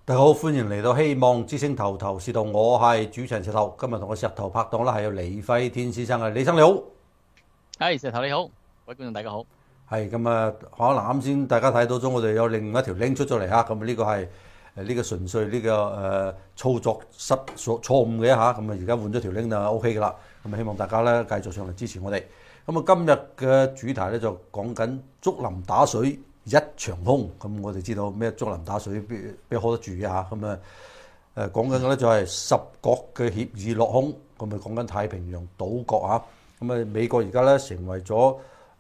大家好，歡迎嚟到希望之星頭頭是道，我係主持人石頭。今日同我石頭拍檔啦，係有李輝天先生嘅。李生你好， 係石頭你好，各位觀眾大家好。 係咁啊，可能啱先大家睇到咗，我哋有另一條 link 出咗嚟嚇，咁呢個係呢個純粹呢個操作錯誤嘅嚇，咁啊而家換咗條 link 就 OK 噶啦。咁啊希望大家咧繼續上嚟支持我哋。咁啊今日嘅主題咧就講緊竹林打水一場空。咁我哋知道咩竹林打水邊可得住嘅嚇，咁啊講緊嘅咧就係十國嘅協議落空。咁啊講緊太平洋島國啊，咁啊美國而家咧成為咗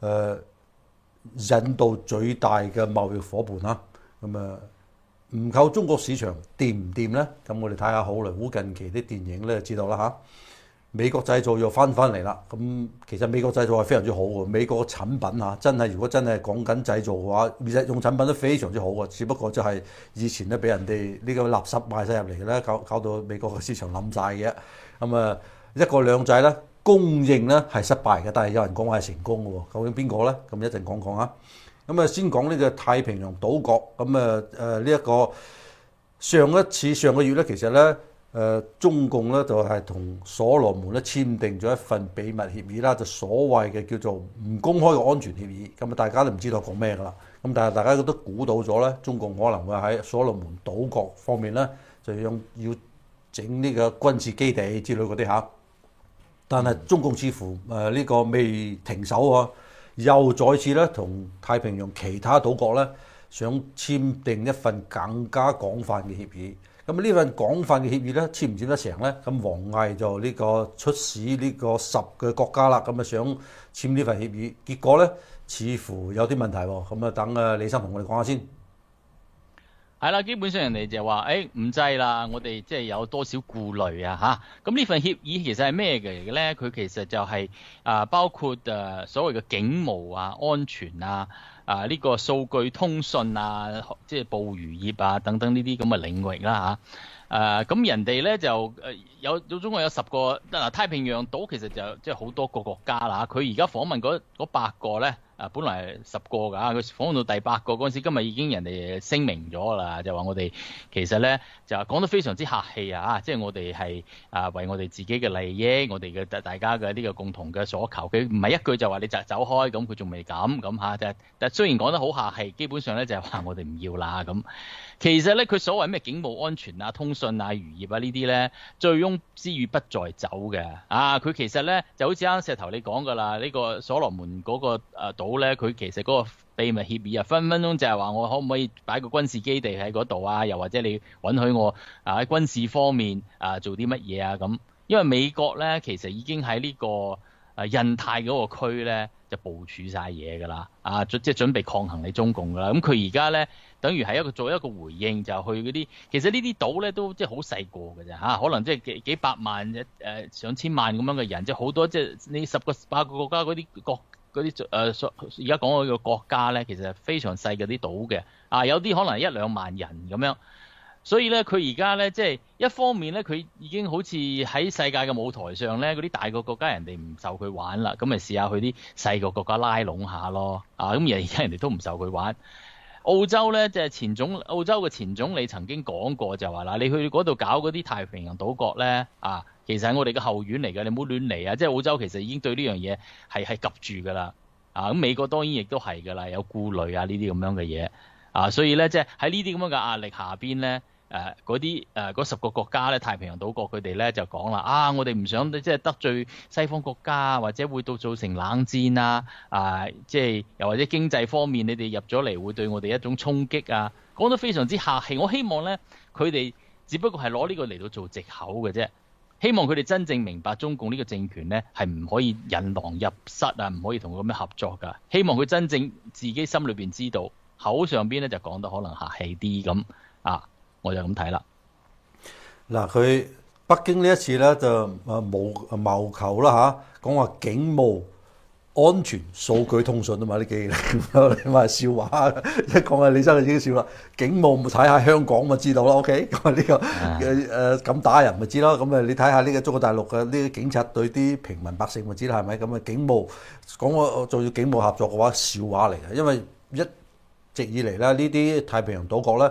印度最大嘅貿易伙伴啦。咁啊唔靠中國市場掂唔掂咧？咁我哋睇下好萊塢近期啲電影咧就知道啦嚇。美國製造又翻嚟啦，咁其實美國製造係非常之好喎。美國嘅產品啊，真係如果真係講緊製造嘅話，日用產品都非常之好嘅。只不過就係以前咧俾人哋呢個垃圾賣晒入嚟咧，搞到美國嘅市場冧晒嘅。咁啊一國兩制咧，公認咧係失敗嘅，但係有人講話係成功嘅喎。究竟邊個咧？咁一陣講講啊。咁啊先講呢個太平洋島國。咁啊呢一個上個月咧，其實咧。中共咧就係同所羅門咧簽訂咗一份秘密協議啦，就所謂嘅叫做唔公開嘅安全協議。咁啊，大家都唔知道講咩噶啦。咁但係大家都估到咗咧，中共可能會喺所羅門島國方面咧，就要整呢個軍事基地之類嗰啲嚇。但係中共似乎呢個未停手喎，又再次咧同太平洋其他島國咧想簽訂一份更加廣泛嘅協議。咁呢份廣泛嘅協議咧，簽唔簽得成咧？咁王毅就呢個出使呢個10個國家啦，咁啊想簽呢份協議，結果咧似乎有啲問題喎。咁啊等李生同我哋講下先。 係啦，基本上人哋就話，唔制啦，我哋即係有多少顧慮啊嚇。咁呢份協議其實係咩嚟嘅咧？佢其實就係包括所謂嘅警務啊、安全啊、呢個數據通訊啊、即係捕魚業啊等等呢啲咁嘅領域啦嚇。咁人哋咧就總共有10個太平洋島其實就即係好多個國家啦。佢而家訪問嗰8個咧。本來係10個㗎，佢訪問到第8個嗰陣時，今日已經人哋聲明咗啦，就話我哋其實咧就講得非常之客氣啊，即係我哋係為我哋自己嘅利益，我哋嘅大家嘅呢個共同嘅所求，佢唔係一句就話你就走開，咁佢仲未咁嚇，但雖然講得好客氣，基本上咧就係話我哋唔要啦咁。其實咧，佢所謂咩警務安全啊、通訊啊、漁業啊呢啲咧，醉翁之意不在酒嘅佢其實咧就好似啱石頭你講㗎啦，呢個所羅門嗰個島咧，佢其實嗰個秘密協議分分鐘就係話我可唔可以擺個軍事基地喺嗰度啊？又或者你允許我喺軍事方面做啲乜嘢啊咁？因為美國咧其實已經喺呢個印太嗰個區咧就部署晒嘢㗎啦，即係準備抗衡你中共㗎啦。咁佢而家咧等於係做一個回應，就去嗰啲其實呢啲島咧都即係好細個㗎咋可能即係幾百萬上千萬咁樣嘅人，即係好多即係你8個國家嗰啲而家講嗰個國家咧，其實係非常細嗰啲島嘅有啲可能1-2萬人咁樣。所以咧，佢而家咧，即係一方面咧，佢已經好似喺世界嘅舞台上咧，嗰啲大個國家人哋唔受佢玩啦，咁咪試下去啲細個國家拉攏下咯。咁而家人哋都唔受佢玩。澳洲咧，即係澳洲嘅前總理曾經講過就話啦，你去嗰度搞嗰啲太平洋島國咧，其實係我哋嘅後院嚟嘅，你唔好亂嚟啊！即係澳洲其實已經對呢樣嘢係及住㗎啦。咁美國當然亦都係㗎啦，有顧慮呢啲咁樣嘅嘢所以咧，即係喺呢啲咁樣嘅壓力下邊咧。嗰10個國家咧，太平洋島國佢哋咧就講啦，我哋唔想即係得罪西方國家，或者會造成冷戰即係又或者經濟方面你哋入咗嚟會對我哋一種衝擊啊，講得非常之客氣。我希望咧佢哋只不過係攞呢個嚟到做藉口嘅啫，希望佢哋真正明白中共呢個政權咧係唔可以引狼入室唔可以同佢咁樣合作㗎。希望佢真正自己心裏邊知道，口上邊咧就講得可能客氣啲咁我就咁睇啦。 嗱，佢北京呢一次咧就謀求啦講話警務安全數據通訊嘛，呢幾年你話笑話，一講啊李生就已經笑啦。警務睇下香港咪知道啦 ，OK？ 咁呢個咁打人咪知咯。咁你睇下呢個中國大陸嘅呢啲警察對啲平民百姓咪知啦，係咪？咁警務講我做要警務合作嘅話，笑話嚟嘅，因為一直以嚟咧呢啲太平洋島國咧。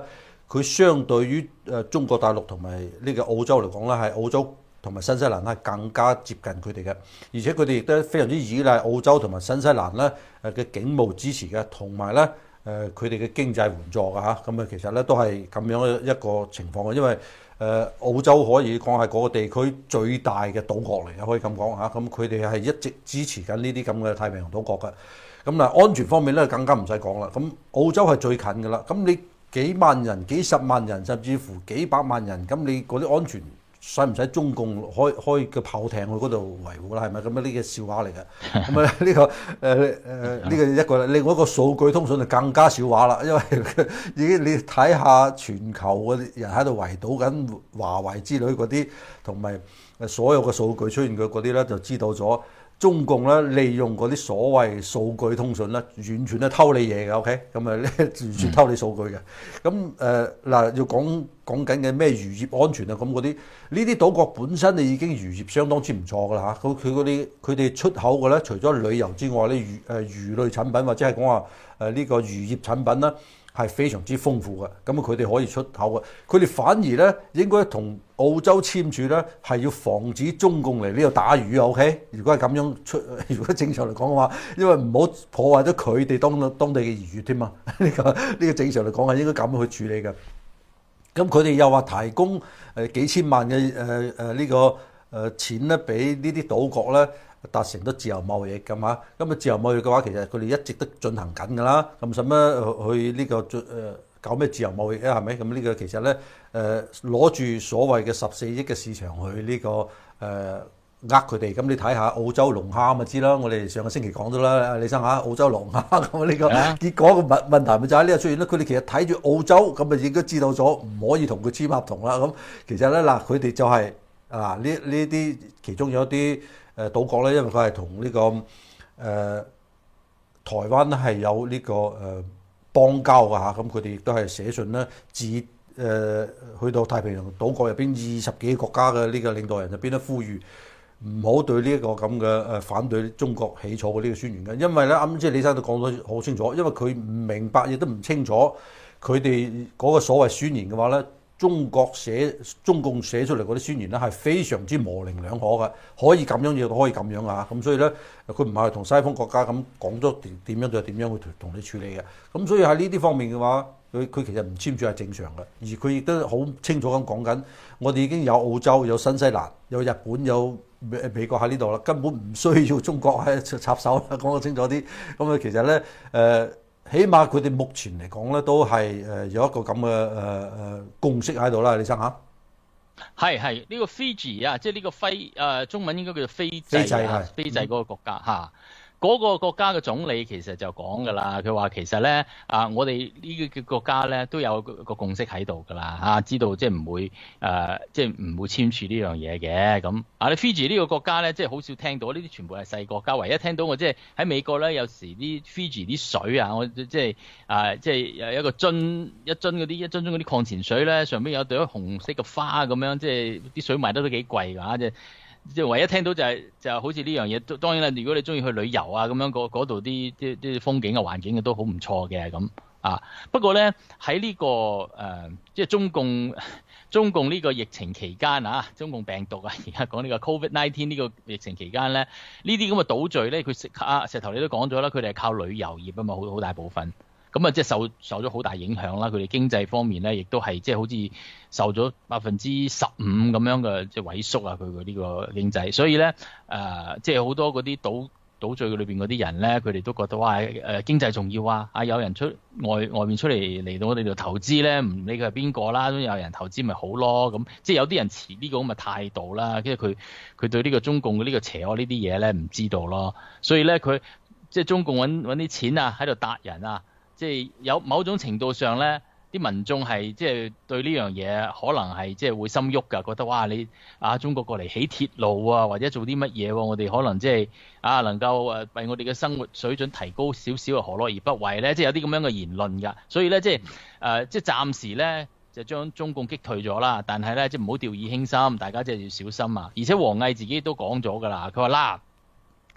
佢相對於中國大陸同埋呢個澳洲嚟講咧，係澳洲同埋新西蘭係更加接近佢哋嘅，而且佢哋亦都非常之依賴澳洲同埋新西蘭咧嘅警務支持嘅，同埋咧佢哋嘅經濟援助嘅嚇，咁啊其實咧都係咁樣一個情況嘅，因為澳洲可以講係嗰個地區最大嘅島國嚟嘅，可以咁講嚇，咁佢哋係一直支持緊呢啲咁嘅太平洋島國嘅，咁嗱安全方面咧更加唔使講啦，咁澳洲係最近㗎啦，咁你幾萬人、幾十萬人，甚至乎幾百萬人，咁你嗰啲安全使唔使中共開個炮艇去嗰度維護啦？係咪咁啊？呢個笑話嚟嘅。咁啊呢個一個另外一個數據通訊就更加笑話啦，因為已經你睇下全球嗰啲人喺度圍堵緊華為之類嗰啲，同埋所有嘅數據出現嘅嗰啲咧，就知道咗。中共咧利用嗰啲所謂數據通訊咧，完全係偷你嘢嘅 ，OK？ 咁啊，完全偷你數據嘅。咁嗱，要講緊嘅咩漁業安全啊，咁嗰啲呢啲島國本身你已經漁業相當之唔錯㗎啦嚇。佢哋出口嘅咧，除咗旅遊之外咧，魚類產品或者係講話呢個漁業產品啦，係非常之豐富嘅。咁佢哋可以出口嘅，佢哋反而咧應該同澳洲簽署咧係要防止中共嚟呢度打魚啊 ，OK？ 如果係咁樣如果正常嚟講嘅話，因為唔好破壞咗佢哋當地嘅漁業添嘛，呢個正常嚟講係應該咁樣去處理嘅。咁佢哋又話提供幾千萬嘅呢個錢咧，俾呢啲島國咧達成咗自由貿易㗎嘛。咁啊自由貿易嘅話，其實佢哋一直都進行緊㗎啦。咁使乜去呢個搞咩自由貿易啊？係咪？咁呢個其實咧攞住所謂嘅14億嘅市場去呢個佢哋。咁你睇下澳洲龍蝦咪知啦，我哋上個星期講咗啦，李生嚇澳洲龍蝦咁呢個結果個問題咪就喺呢度出現啦。佢哋其實睇住澳洲咁啊，應該知道咗唔可以同佢簽合同啦。咁其實咧嗱，佢哋就係呢啲其中有一啲島國咧，因為佢係同呢個台灣係有呢個邦交㗎嚇，咁佢哋亦都係寫信咧去到太平洋島國入邊20幾個國家嘅呢個領導人入邊咧，呼籲唔好對呢一個咁嘅反對中國起草嘅呢個宣言嘅，因為咧啱先李生都講得好清楚，因為佢唔明白亦都唔清楚佢哋嗰個所謂宣言嘅話咧，中共寫出嚟嗰啲宣言咧係非常之模棱兩可嘅，可以咁樣亦都可以咁樣啊，咁所以咧佢唔係同西方國家咁講咗點樣就點樣去同你處理嘅，咁所以喺呢啲方面嘅話，佢其實唔簽署係正常嘅，而佢亦都好清楚咁講緊，我哋已經有澳洲、有新西蘭、有日本、有美國喺呢度啦，根本唔需要中國喺插手啦，講得清楚啲。咁啊，其實咧起碼佢哋目前嚟講咧，都係有一個咁嘅共識喺度啦，李生嚇。 係呢個 Fiji 啊，即係呢個中文應該叫做斐濟啊，斐濟嗰個國家嚇。嗰個國家嘅總理其實就講㗎啦，佢話其實咧我哋呢個國家咧都有個共識喺度㗎啦嚇，知道即係唔會即係唔會簽署呢樣嘢嘅咁。你 Fiji 呢個國家咧，即係好少聽到，呢啲全部係細國家。唯一聽到我即係喺美國咧，有時啲 Fiji 啲水啊，我即係即係有一個樽嗰啲礦泉水咧，上邊有朵紅色嘅花咁樣，即係啲水賣得都幾貴㗎，即係唯一聽到就好似呢樣嘢。當然啦，如果你中意去旅遊啊咁樣，嗰度啲風景啊環境都好唔錯嘅咁啊。不過咧喺呢個即係中共呢個疫情期間啊，中共病毒啊，而家講呢個 COVID-19 呢個疫情期間咧，呢啲咁嘅島嶼咧，佢石頭你都講咗啦，佢哋係靠旅遊業啊嘛，好大部分。咁啊，即係受咗好大影響啦。佢哋經濟方面咧，亦都係即係好似受咗15%咁樣嘅即係萎縮啊。佢嘅呢個經濟，所以咧即係好多嗰啲島嶼裏邊嗰啲人咧，佢哋都覺得哇經濟重要啊！有人出外面出嚟到我哋度投資咧，唔理佢係邊個啦，都有人投資咪好咯。咁即係有啲人持呢個咁嘅態度啦，跟住佢對呢個中共嘅呢個邪惡呢啲嘢咧唔知道咯。所以咧佢即係中共揾啲錢啊喺度達人啊。即係有某種程度上咧，啲民眾係即係對呢樣嘢可能係即係會心喐㗎，覺得哇你中國過嚟起鐵路啊，或者做啲乜嘢喎，我哋可能即係能夠為我哋嘅生活水準提高少少，何樂而不為咧？即係有啲咁樣嘅言論㗎，所以咧即係即係暫時咧就將中共擊退咗啦，但係咧即係唔好掉以輕心，大家即係要小心啊！而且王毅自己都講咗㗎啦，佢話啦。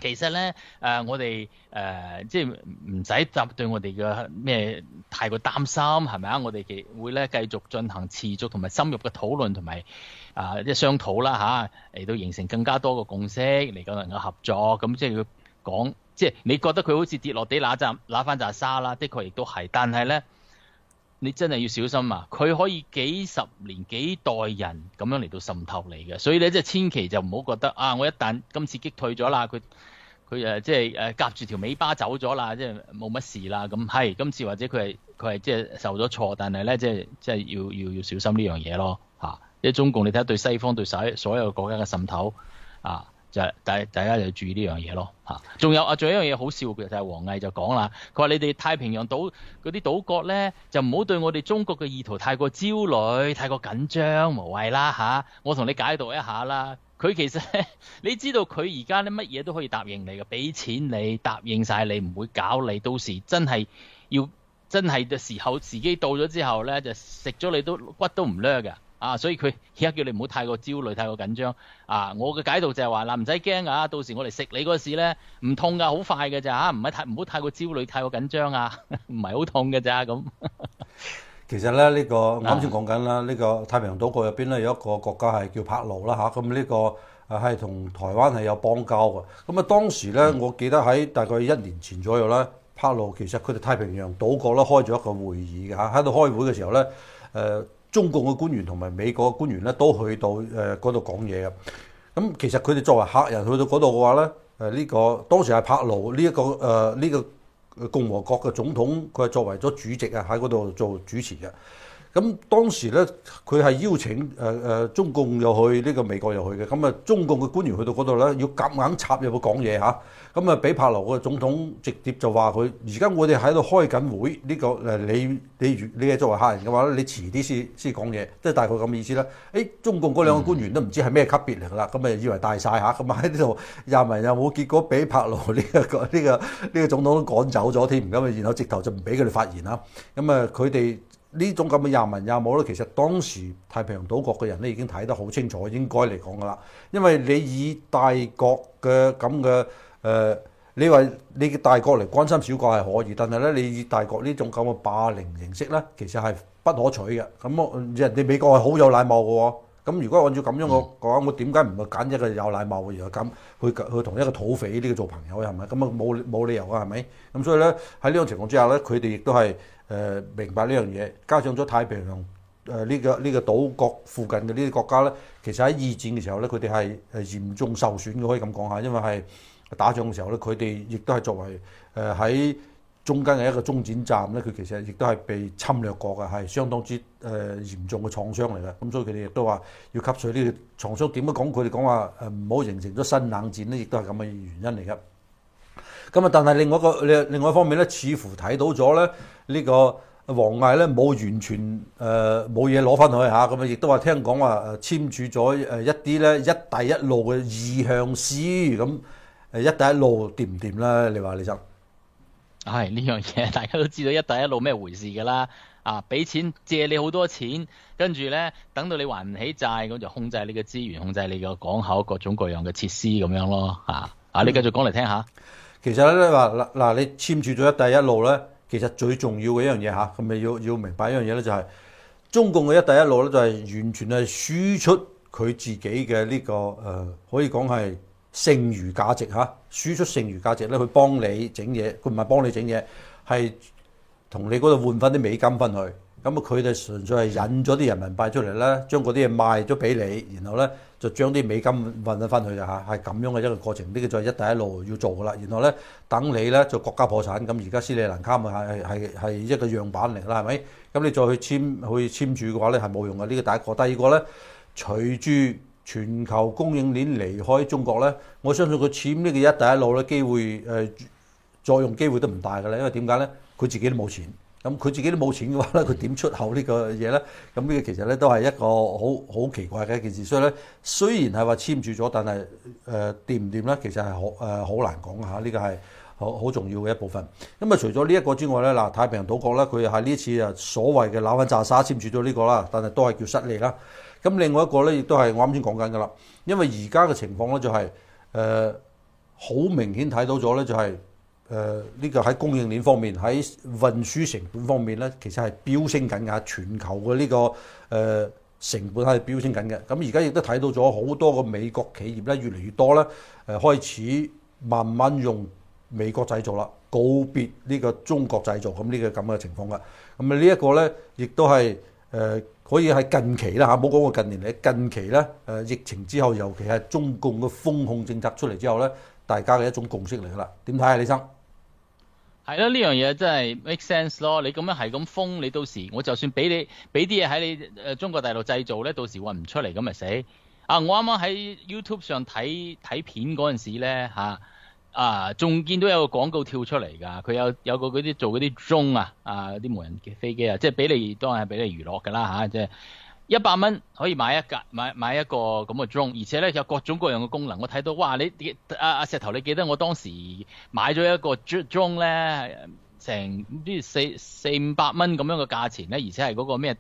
其實咧，我哋即係唔使對我哋嘅咩太過擔心，係咪啊？我哋會咧繼續進行持續同埋深入嘅討論同埋即係商討啦嚇，嚟到形成更加多嘅共識，嚟到能夠合作。咁即係要講，即係你覺得佢好似跌落地揦翻紮沙啦，的確亦都係。但係咧，你真係要小心啊！佢可以幾十年幾代人咁樣嚟到滲透嚟嘅，所以咧即係千祈就唔好覺得啊！我一旦今次擊退咗啦，佢即係夾住條尾巴走咗啦，即係冇乜事啦。咁係今次或者佢係即係受咗錯，但係咧即係要小心呢樣嘢咯嚇。即係中共你睇下對西方對所有國家嘅滲透啊，就係大家就要注意呢樣嘢咯嚇。仲有一樣嘢好笑嘅就係王毅就講啦，佢話你哋太平洋島嗰啲島國咧就唔好對我哋中國嘅意圖太過焦慮、太過緊張，無謂啦嚇。我同你解讀一下啦。佢其實你知道佢而家咧乜嘢都可以答應你嘅，俾錢你答應晒你，唔會搞你。到時真係嘅時候，時機到咗之後咧，就食咗你都骨都唔掠嘅啊！所以佢而家叫你唔好太過焦慮、太過緊張啊！我嘅解讀就係話嗱，唔使驚啊！到時我嚟食你嗰時咧唔痛㗎，好快嘅咋嚇，唔好太過焦慮、太過緊張啊，唔係好痛嘅咋咁。 其實咧，呢個我啱先講緊啦，呢個太平洋島國入邊咧有一個國家係叫柏勞啦嚇，咁呢個係同台灣係有邦交嘅。咁啊當時咧，我記得喺大概1年前左右咧，柏勞其實佢哋太平洋島國咧開咗一個會議嘅嚇，喺度開會嘅時候咧，中共嘅官員同埋美國嘅官員咧都去到嗰度講嘢嘅。咁其實佢哋作為客人去到嗰度嘅話咧，呢個當時係柏勞呢個共和國嘅總統，佢係作為咗主席啊，喺嗰度做主持嘅。咁當時咧，佢係邀請中共又去，呢個美國又去嘅。咁啊，中共嘅官員去到嗰度咧，要夾硬插入去講嘢嚇。咁啊，俾柏勞嘅總統直接就話佢：而家我哋喺度開緊會，呢個你係作為客人嘅話咧，你遲啲先講嘢，即係大概咁嘅意思啦。中共嗰兩個官員都唔知係咩級別嚟㗎啦，咁啊以為大晒嚇，咁啊喺呢度又文又武，結果俾柏勞呢個總統都趕走咗添，咁啊然後直頭就唔俾佢哋發言啦。咁啊佢哋呢種咁嘅廿文廿武咧，其實當時太平洋島國嘅人咧已經睇得好清楚，應該嚟講㗎啦。因為你以大國嘅咁嘅你話你嘅大國嚟關心小國係可以，但係咧你以大國呢種咁嘅霸凌形式咧，其實係不可取嘅。咁人哋美國係好有禮貌嘅喎。咁如果按照咁樣我講，我點解唔去揀一個有禮貌嘅，然後咁去同一個土匪呢個做朋友係咪？咁啊冇理由啊係咪？咁所以咧喺呢種情況之下咧，佢哋亦都係明白呢樣嘢，加上咗太平洋呢個島國附近嘅呢啲國家咧，其實喺二戰嘅時候咧，佢哋係嚴重受損嘅，可以咁講下，因為係打仗嘅時候咧，佢哋亦都係作為喺中間嘅一個中轉站咧，佢其實亦都係被侵略過嘅，係相當之嚴重嘅創傷嚟嘅。咁所以佢哋亦都話要吸取呢個創傷。點樣講？佢哋講話唔好形成咗新冷戰咧，亦都係咁嘅原因嚟嘅。咁啊，但係另外一方面咧，似乎睇到咗咧呢個王毅咧冇完全冇嘢攞翻去嚇，咁啊亦都話聽講話簽署咗一啲咧一帶一路嘅意向書，咁一帶一路掂唔掂咧？你話李生？ 係呢樣嘢，大家都知道一帶一路咩回事㗎啦。啊，俾錢借你好多錢，跟住咧等到你還唔起債，咁就控制你嘅資源，控制你嘅港口各種各樣嘅設施咁樣咯。你繼續講嚟聽下。 其實咧話嗱，你簽署咗一帶一路咧，其實最重要嘅一樣嘢嚇，咁咪要明白一樣嘢咧，就係中共嘅一帶一路咧，就係完全係輸出佢自己嘅呢個可以講係剩餘價值嚇，輸出剩餘價值咧，去幫你整嘢，佢唔係幫你整嘢，係同你嗰度換翻啲美金翻去。咁啊，佢哋純粹係引咗啲人民幣出嚟咧，將嗰啲嘢賣咗俾你，然後咧就將啲美金運咗翻去嘅嚇，係咁樣嘅一個過程。呢個就係一帶一路要做噶啦。然後咧等你咧就國家破產，咁而家斯里蘭卡咪係一個樣板嚟啦，係咪？咁你再去簽署嘅話咧係冇用嘅。呢個第一個，第二個咧，隨住全球供應鏈離開中國咧，我相信佢簽呢個一帶一路咧機會作用機會都唔大㗎啦。因為點解咧？佢自己都冇錢。咁佢自己都冇錢嘅話咧，佢點出口呢個嘢咧？咁呢個其實咧都係一個好奇怪嘅一件事。所以咧，雖然係話簽署咗，但係掂唔掂咧？其實係好難講嚇。呢個係好重要嘅一部分。咁啊，除咗呢一個之外咧，嗱，太平洋島國咧，佢係呢次所謂嘅揦番炸沙簽署咗呢個啦，但係都係叫失利啦。咁另外一個咧，亦都係我啱先講緊㗎啦。因為而家嘅情況咧就係好明顯睇到咗咧，就係呢個喺供應鏈方面，喺運輸成本方面咧，其實係飆升緊㗎。全球嘅呢個成本係飆升緊嘅。咁而家亦都睇到咗好多個美國企業咧，越嚟越多咧開始慢慢用美國製造啦，告別呢個中國製造咁呢個咁嘅情況㗎。咁呢一個咧，亦都係可以喺近期啦嚇，冇講過近年嚟，近期咧疫情之後，尤其係中共嘅封控政策出嚟之後咧，大家嘅一種共識嚟㗎啦。點睇啊，李生？ 係咯，呢樣嘢真係 make sense 咯。你咁樣係咁封，你到時我就算俾啲嘢喺你中國大陸製造咧，到時運唔出嚟咁咪死。我啱啱喺 YouTube 上睇片嗰陣時咧仲見到有個廣告跳出嚟㗎，佢有個嗰啲做嗰啲 drone 啲無人嘅飛機即係俾你當然係俾你娛樂㗎啦即係100蚊可以買一個咁嘅 drone， 而且咧有各種各樣嘅功能。我睇到哇，你石頭，你記得我當時買咗一個 drone 咧，成唔知400-500蚊咁樣嘅價錢咧，而且係嗰個咩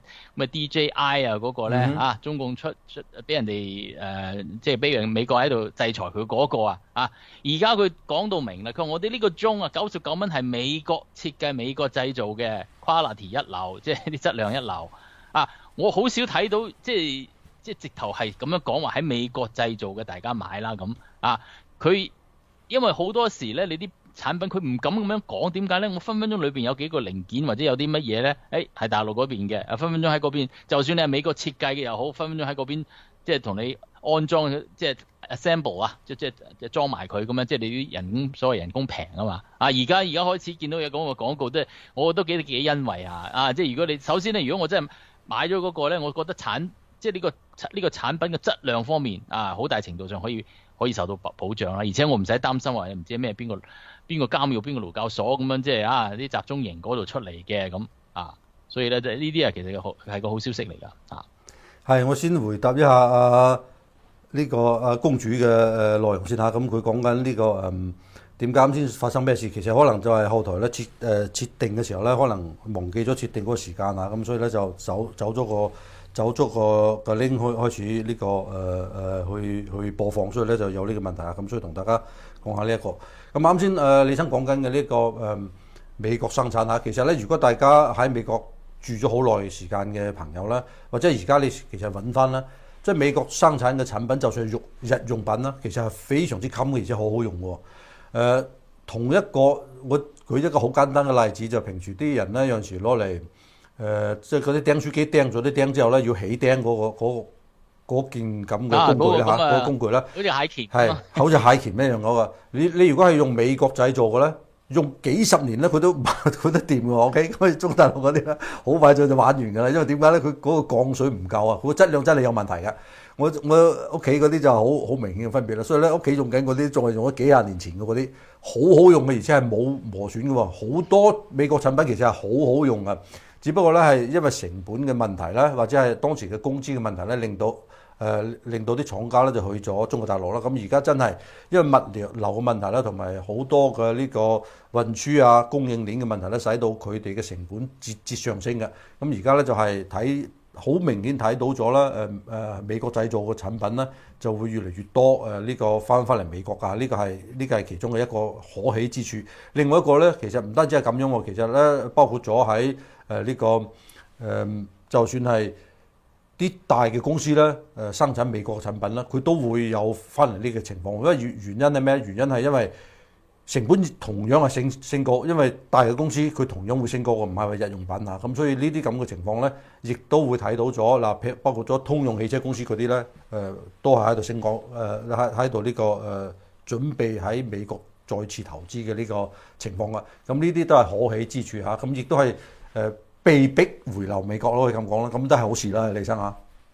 DJI 嗰個咧中共出俾人哋即係俾人美國喺度制裁佢嗰個而家佢講到明啦，佢話我哋呢個 drone 99蚊係美國設計、美國製造嘅 quality 一流，即係啲質量一流我好少睇到即係直頭係咁樣講話喺美國製造嘅，大家買啦咁佢因為好多時咧，你啲產品佢唔敢咁樣講，點解咧？我分分鐘裏邊有幾個零件或者有啲乜嘢咧？係大陸嗰邊嘅，分分鐘喺嗰邊，就算你係美國設計嘅又好，分分鐘喺嗰邊即係同你安裝，即係 assemble 即係裝埋佢咁樣，即係你啲人工所謂人工平啊嘛。而家開始見到有嗰個廣告，即係我都幾欣慰即係如果你首先咧，如果我真係買咗嗰個咧，我覺得即係呢個產品嘅質量方面好大程度上可以受到保障啦，而且我唔使擔心話唔知咩邊個監獄邊個勞教所咁樣，即係啲集中營嗰度出嚟嘅咁所以咧，呢啲其實係個好消息嚟㗎係，我先回答一下呢個公主嘅內容先嚇。咁佢講緊呢個點解啱先發生咩事？其實可能就係後台咧設定嘅時候咧，可能忘記咗設定嗰個時間咁所以咧就走咗個 link 開始呢個去播放，所以咧就有呢個問題咁所以同大家講下呢一個。咁啱先李生講緊嘅呢個美國生產其實咧，如果大家喺美國住咗好耐時間嘅朋友咧，或者而家你其實揾翻啦，即係美國生產嘅產品，就算係日用品啦，其實係非常之襟嘅，而且好好用喎。同一個我舉一個好簡單嘅例子，就平時啲人咧有陣時攞嚟即係嗰啲釘書機釘咗啲釘之後咧，要起釘嗰件咁嘅工具啦嗰個工具啦， 好似蟹鉗係好似蟹鉗一樣嗰個。你如果係用美國製造嘅咧，用幾十年咧佢都掂喎。OK， 咁中大陸嗰啲咧好快就玩完㗎啦。因為點解咧？佢嗰個鋼水唔夠佢個質量真係有問題㗎。我屋企嗰啲就好明顯嘅分別啦。所以咧，屋企用緊嗰啲仲係用咗幾廿年前嘅嗰啲，好好用嘅，而且係冇磨損嘅喎。好多美國產品其實係好好用嘅，只不過咧係因為成本嘅問題咧，或者係當時嘅工資嘅問題咧，令到啲廠家咧就去咗中國大陸啦。咁而家真係因為物流嘅問題啦，同埋好多嘅呢個運輸供應鏈嘅問題咧，使到佢哋嘅成本節上升嘅。咁而家咧就係好明顯睇到咗啦，美國製造嘅產品咧就會越嚟越多呢個翻嚟美國㗎。呢個係其中嘅一個可喜之處。另外一個咧，其實唔單止係咁樣喎，其實咧包括咗喺呢個就算係啲大嘅公司咧，生產美國嘅產品咧，佢都會有翻嚟呢個情況。因為原因係咩？原因係因為成本同樣係升高，因為大嘅公司佢同樣會升高嘅，唔係話日用品咁所以呢啲咁嘅情況咧，亦都會睇到咗嗱，包括咗通用汽車公司嗰啲咧，都係喺度升高，喺度呢個準備喺美國再次投資嘅呢個情況啦。咁呢啲都係可喜之處咁亦都係被逼回流美國咯，可以咁講啦。咁都係好事啦，李生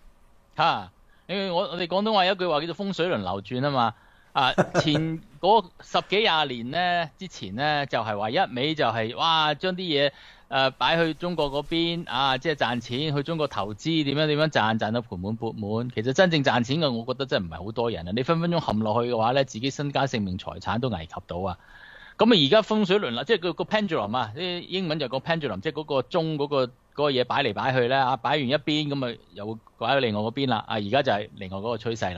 我哋廣東話有一句話叫做風水輪流轉啊嘛。前嗰10幾20年咧，之前咧就係話一味就係哇將啲嘢擺去中國嗰邊即係賺錢，去中國投資點樣賺到盆滿缽滿。其實真正賺錢嘅，我覺得真係唔係好多人你分分鐘陷落去嘅話咧，自己身家性命財產都危及到咁而家風水輪流，即係個 pendulum 啲英文就個 pendulum， 即係嗰個鐘嗰個嘢擺嚟擺去咧擺完一邊咁又會擺去另外嗰邊啦。而家就係另外嗰個趨勢啦。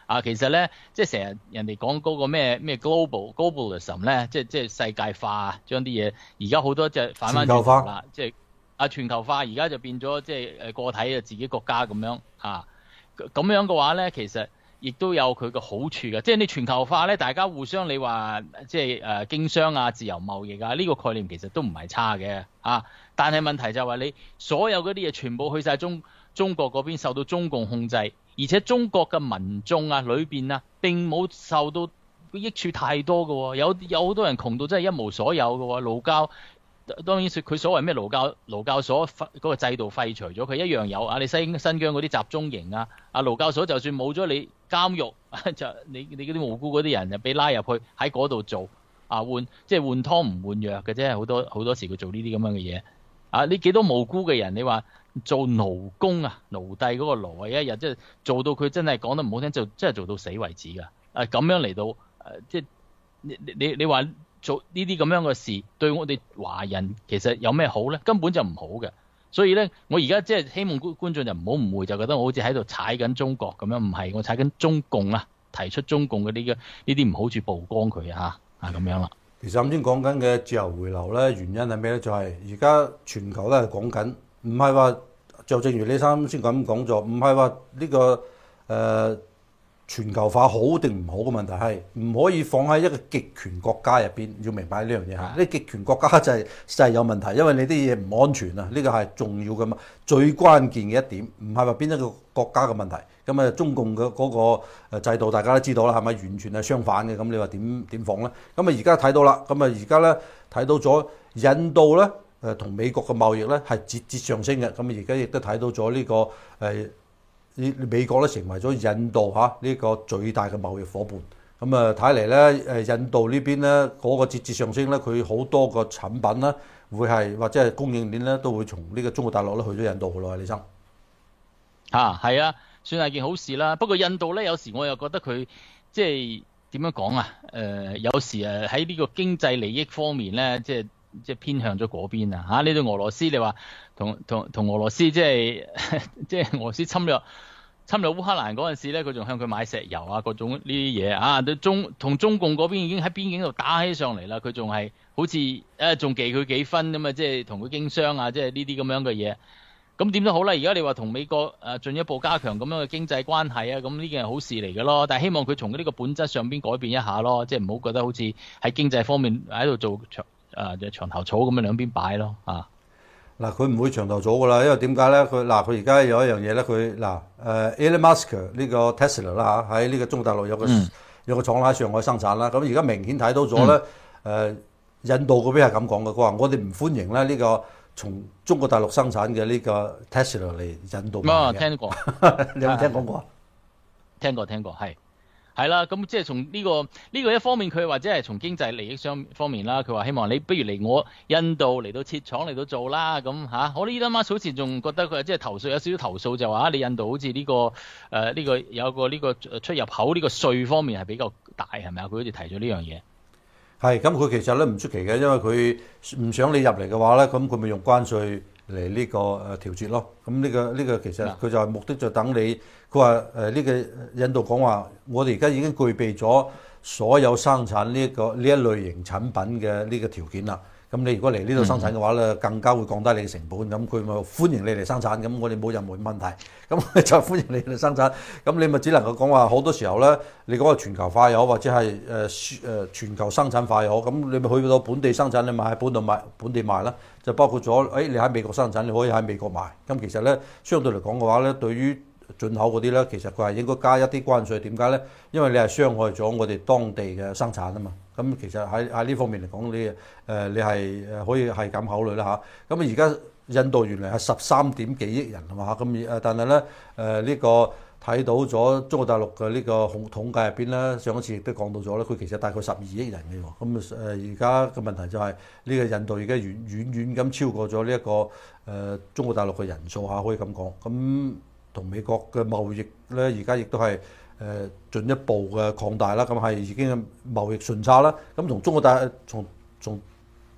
其實咧，即係成日人哋講嗰個咩 globalism 咧，即係世界化，將啲嘢而家好多即係反翻轉頭啦，即係全球化，而家就變咗即係個體自己國家咁樣咁樣嘅話咧，其實亦都有佢嘅好處嘅。即係你全球化咧，大家互相你話即係經商自由貿易呢個概念其實都唔係差嘅但係問題就係話你所有嗰啲嘢全部去晒中國嗰邊受到中共控制。而且中國嘅民眾裏邊並冇受到益處太多嘅有好多人窮到真係一無所有嘅勞教，當然佢所謂咩勞教所嗰個制度廢除咗，佢一樣有你新疆嗰啲集中營勞教所就算冇咗你監獄就你嗰啲無辜嗰啲人就俾拉入去喺嗰度做即係換湯唔換藥嘅啫，好多時佢做呢啲咁樣嘅嘢你幾多無辜嘅人你話？做奴工奴隸嗰個奴一日即係做到佢真係講得唔好聽，就真係做到死為止㗎。咁樣嚟到即係你話做呢啲咁樣嘅事，對我哋華人其實有咩好咧？根本就唔好嘅。所以咧，我而家即係希望觀眾就唔好誤會，就覺得我好似喺度踩緊中國咁樣，唔係我踩緊中共提出中共嘅呢啲唔好處曝光佢咁樣啦。 其實啱先講緊嘅自由回流咧，原因係咩咧？就係而家全球都係講緊。唔係話就正如你啱先咁講咗，唔係話呢個全球化好定唔好嘅問題，係唔可以放喺一個極權國家入邊。要明白呢樣嘢嚇，呢極權國家就係有問題，因為你啲嘢唔安全呢個係重要嘅嘛，最關鍵嘅一點，唔係話邊一個國家嘅問題。咁中共嘅嗰個制度大家都知道啦，係咪完全係相反嘅？咁你話點放咧？咁而家睇到啦，咁而家咧睇到咗印度咧。同美國嘅貿易咧係節節上升嘅，咁而家亦都睇到咗呢個美國咧成為咗印度呢個最大嘅貿易伙伴。咁睇嚟咧印度呢邊咧嗰個節節上升咧，佢好多個產品咧會係或者係供應鏈咧都會從呢個中國大陸咧去咗印度嘅咯，李生。 係算係件好事啦。不過印度咧有時我又覺得佢即係點樣講有時喺呢個經濟利益方面咧即係偏向咗嗰邊你對俄羅斯你話同俄羅斯即係俄羅斯侵略烏克蘭嗰陣時咧，佢仲向佢買石油各種呢啲嘢同中共嗰邊已經喺邊境度打起上嚟啦，佢仲係好似仲忌佢幾分咁即係同佢經商即係呢啲咁樣嘅嘢。咁點都好啦，而家你話同美國進一步加強咁樣嘅經濟關係咁呢件係好事嚟嘅咯。但係希望佢從呢個本質上邊改變一下咯，即係唔好覺得好似喺經濟方面喺度做就長頭草咁樣兩邊擺咯嗱，佢唔會長頭草噶啦，因為點解咧？佢而家有一樣嘢咧，佢Elon Musk 呢個 Tesla 啦喺呢個中國大陸有個廠喺上海生產啦。咁而家明顯睇到咗咧，印度嗰邊係咁講嘅，佢話我哋唔歡迎咧呢個從中國大陸生產嘅呢個 Tesla 嚟印度賣嘅。 聽過， 你有冇聽講過？ 聽過，係啦，咁即係從呢個一方面，佢或者係從經濟利益方面啦。佢話希望你不如嚟我印度嚟到設廠嚟到做啦。咁我呢啱啱好似仲覺得佢即係投訴有少少投訴，就話你印度好似呢個有個呢個出入口呢個稅方面係比較大，係咪啊？佢好似提咗呢樣嘢。 係咁，佢其實咧唔出奇嘅，因為佢唔想你入嚟嘅話咧，咁佢咪用關稅嚟呢個調節咯。咁呢個其實佢就係目的就等你。佢話呢個印度講話，我哋而家已經具備咗所有生產呢一類型產品嘅呢個條件啦。咁你如果嚟呢度生產嘅話咧，更加會降低你嘅成本。咁佢咪歡迎你嚟生產。咁我哋冇任何問題。咁就歡迎你嚟生產。咁你咪只能夠講話好多時候咧，你嗰個全球化又好，或者係全球生產化又好，咁你咪去到本地生產，你咪喺本地賣啦。就包括咗，你喺美國生產，你可以喺美國賣。咁其實咧，相對嚟講嘅話咧，對於進口嗰啲咧，其實佢係應該加一啲關稅。點解咧？因為你係傷害咗我哋當地嘅生產啊嘛。咁其實喺呢方面嚟講，你係可以係咁考慮啦嚇。咁而家印度原來係13點幾億人係嘛？咁但係咧呢個睇到咗中國大陸嘅呢個統計入邊咧，上一次亦都講到咗咧，佢其實大概12億人嘅喎。咁而家嘅問題就係呢個印度而家遠咁超過咗呢一個中國大陸嘅人數嚇，可以咁講。咁同美國嘅貿易咧，而家亦都係進一步嘅擴大啦。咁係已經貿易順差啦。咁同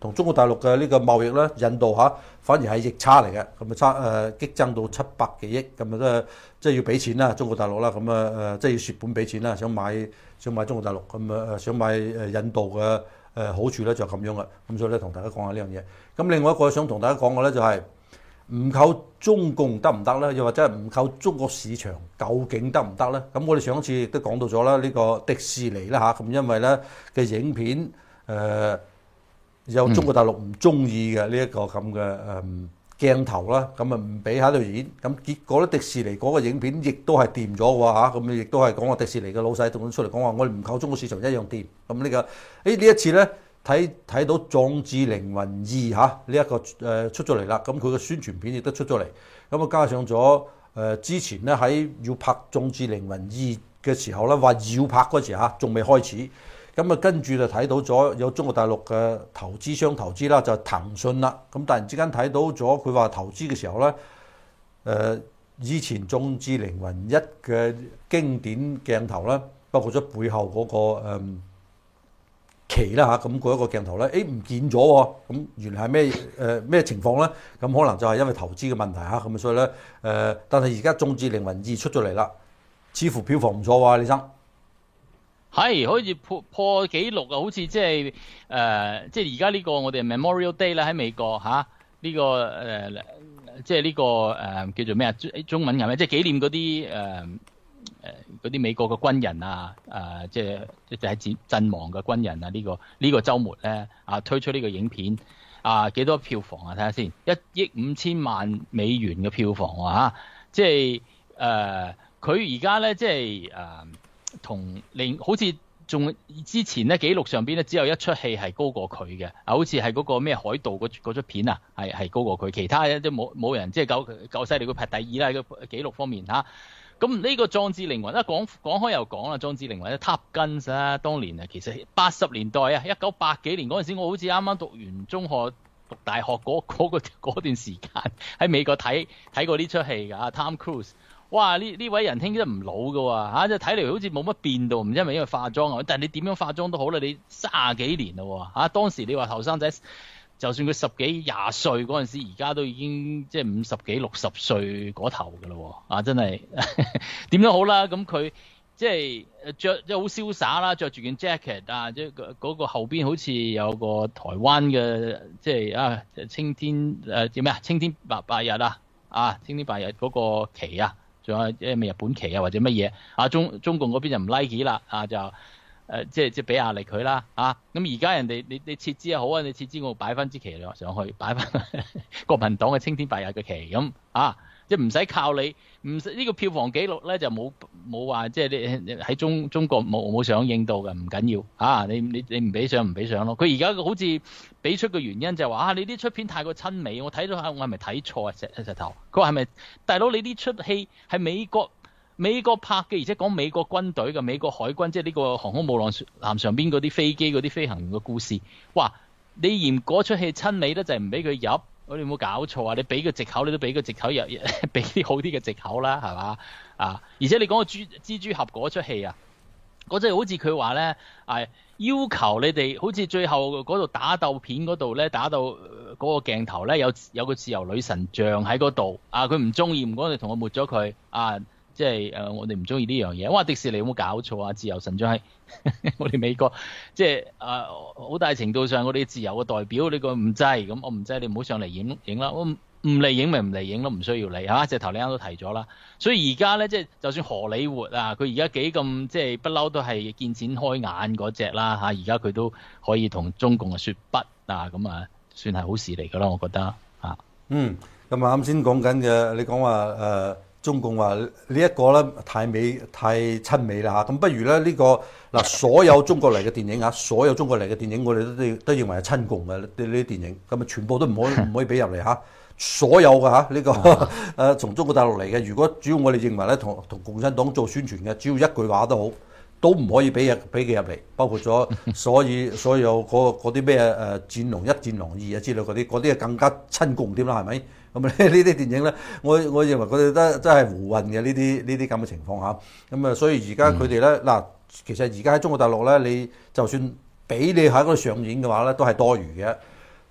同中國大陸嘅呢個貿易咧，印度反而係逆差嚟嘅，咁激增到700幾億，咁即係要俾錢啦，中國大陸啦，咁即係要蝕本俾錢啦，想買中國大陸，咁想買印度嘅好處咧就咁樣嘅，咁所以咧同大家講下呢樣嘢。咁另外一個想同大家講嘅咧就係唔靠中共得唔得咧？又或者係唔靠中國市場究竟得唔得咧？咁我哋上一次亦都講到咗啦，呢個迪士尼啦咁因為咧嘅影片有中國大陸唔中意嘅呢一個咁嘅鏡頭啦，咁唔俾喺度演，咁結果咧迪士尼嗰個影片亦都係掂咗喎咁亦都係講話迪士尼嘅老細同佢出嚟講話，我哋唔靠中國市場一樣掂。咁呢一次咧睇到《壯志凌雲2》呢一個出咗嚟啦，咁佢嘅宣傳片亦都出咗嚟，咁加上咗之前咧喺要拍《壯志凌雲2》嘅時候咧話要拍嗰時仲未開始。咁跟住就睇到咗有中國大陸嘅投資商投資啦，就係騰訊啦。咁突然之間睇到咗佢話投資嘅時候咧，以前《壯志凌雲1》嘅經典鏡頭咧，包括咗背後嗰個旗啦咁嗰一個鏡頭咧，唔見咗喎。咁原來係咩情況咧？咁可能就係因為投資嘅問題咁所以咧但係而家《壯志凌雲2》出咗嚟啦，似乎票房唔錯喎，李生。 係，好似破紀錄啊！好似即係而家呢個我哋 Memorial Day 咧喺美國呢個即係呢個叫做咩啊？中文係咩？即係紀念嗰啲美國嘅軍人即係喺陣亡嘅軍人呢個週末咧推出呢個影片幾多票房啊？睇下先，1億5千萬美元嘅票房即係佢而家咧即係好似仲之前咧紀錄上邊咧只有一出戲係高過佢嘅，好似係嗰個咩海盜嗰出片係高過佢，其他都冇人即係夠犀利，佢排第2啦喺個紀錄方面咁呢個壯志凌雲講開又講啦，壯志凌雲Top Gun啦，當年其實80年代1980幾年嗰陣時，我好似啱啱讀完中學讀大學嗰段時間喺美國睇過呢出戲㗎，Tom Cruise。哇！呢位仁兄真係唔老㗎喎，即係睇嚟好似冇乜變到，唔知係咪因為化妝但係你點樣化妝都好啦，你30幾年啦喎，當時你話後生仔，就算佢10幾20歲嗰陣時，而家都已經即係50幾60歲嗰頭㗎啦喎，真係點都好啦，咁佢即係着即係好瀟灑啦，着住件 jacket 即係嗰個後邊好似有個台灣嘅即係青天叫咩青天白日青天白日嗰個旗仲有咩日本旗或者乜嘢中共嗰邊就唔 like 啦就即係俾壓力佢啦咁而家人哋你撤資又好你撤資我擺翻支旗上去，擺翻國民黨嘅青天白日嘅旗咁即係唔使靠你，唔使呢個票房紀錄咧就冇話即係你喺中國冇上映到嘅，唔緊要你唔俾上唔俾上咯。佢而家好似俾出個原因就係話你呢出片太過親美，我睇到我係咪睇錯石頭？佢話係咪大佬你呢出戲係美國拍嘅，而且講美國軍隊嘅美國海軍，即係呢個航空母艦上邊嗰啲飛機嗰啲飛行員嘅故事。哇！你嫌嗰出戲親美咧，就係唔俾佢入。你有冇搞錯你俾個藉口，你都俾個藉口入，俾啲好啲嘅藉口啦，係嘛而且你講個蜘蛛俠嗰出戲嗰出好似佢話咧要求你哋好似最後嗰度打鬥片嗰度咧，打到嗰個鏡頭咧有個自由女神像喺嗰度佢唔中意，唔該你同我抹咗佢即係我哋唔中意呢樣嘢。哇！迪士尼有冇搞錯自由神像係我哋美國即係好大程度上我哋自由嘅代表，你個唔制咁，我唔制你唔好上嚟影啦，我唔嚟影咪唔嚟影咯，唔需要你直頭你啱都提咗啦。所以而家咧即係就算荷里活佢而家幾咁即係不嬲都係見錢開眼嗰隻啦而家佢都可以同中共說不咁算係好事嚟㗎啦，我覺得咁啱先講緊嘅，你講話中共話呢一個咧太親美啦咁不如咧呢個所有中國嚟嘅電影所有中國嚟嘅電影我哋都認為係親共嘅呢啲電影，咁全部都唔可以俾入嚟所有嘅呢個從中國大陸嚟嘅，如果主要我哋認為咧同共產黨做宣傳嘅，只要一句話都好，都唔可以俾佢入嚟，包括咗所有嗰啲咩戰狼1、戰狼2之類嗰啲更加親共添啦，係咪？咁呢啲電影咧，我認為佢哋真係胡混嘅呢啲咁嘅情況咁所以而家佢哋咧其實而家喺中國大陸咧，你就算俾你喺嗰度上映嘅話咧，都係多餘嘅。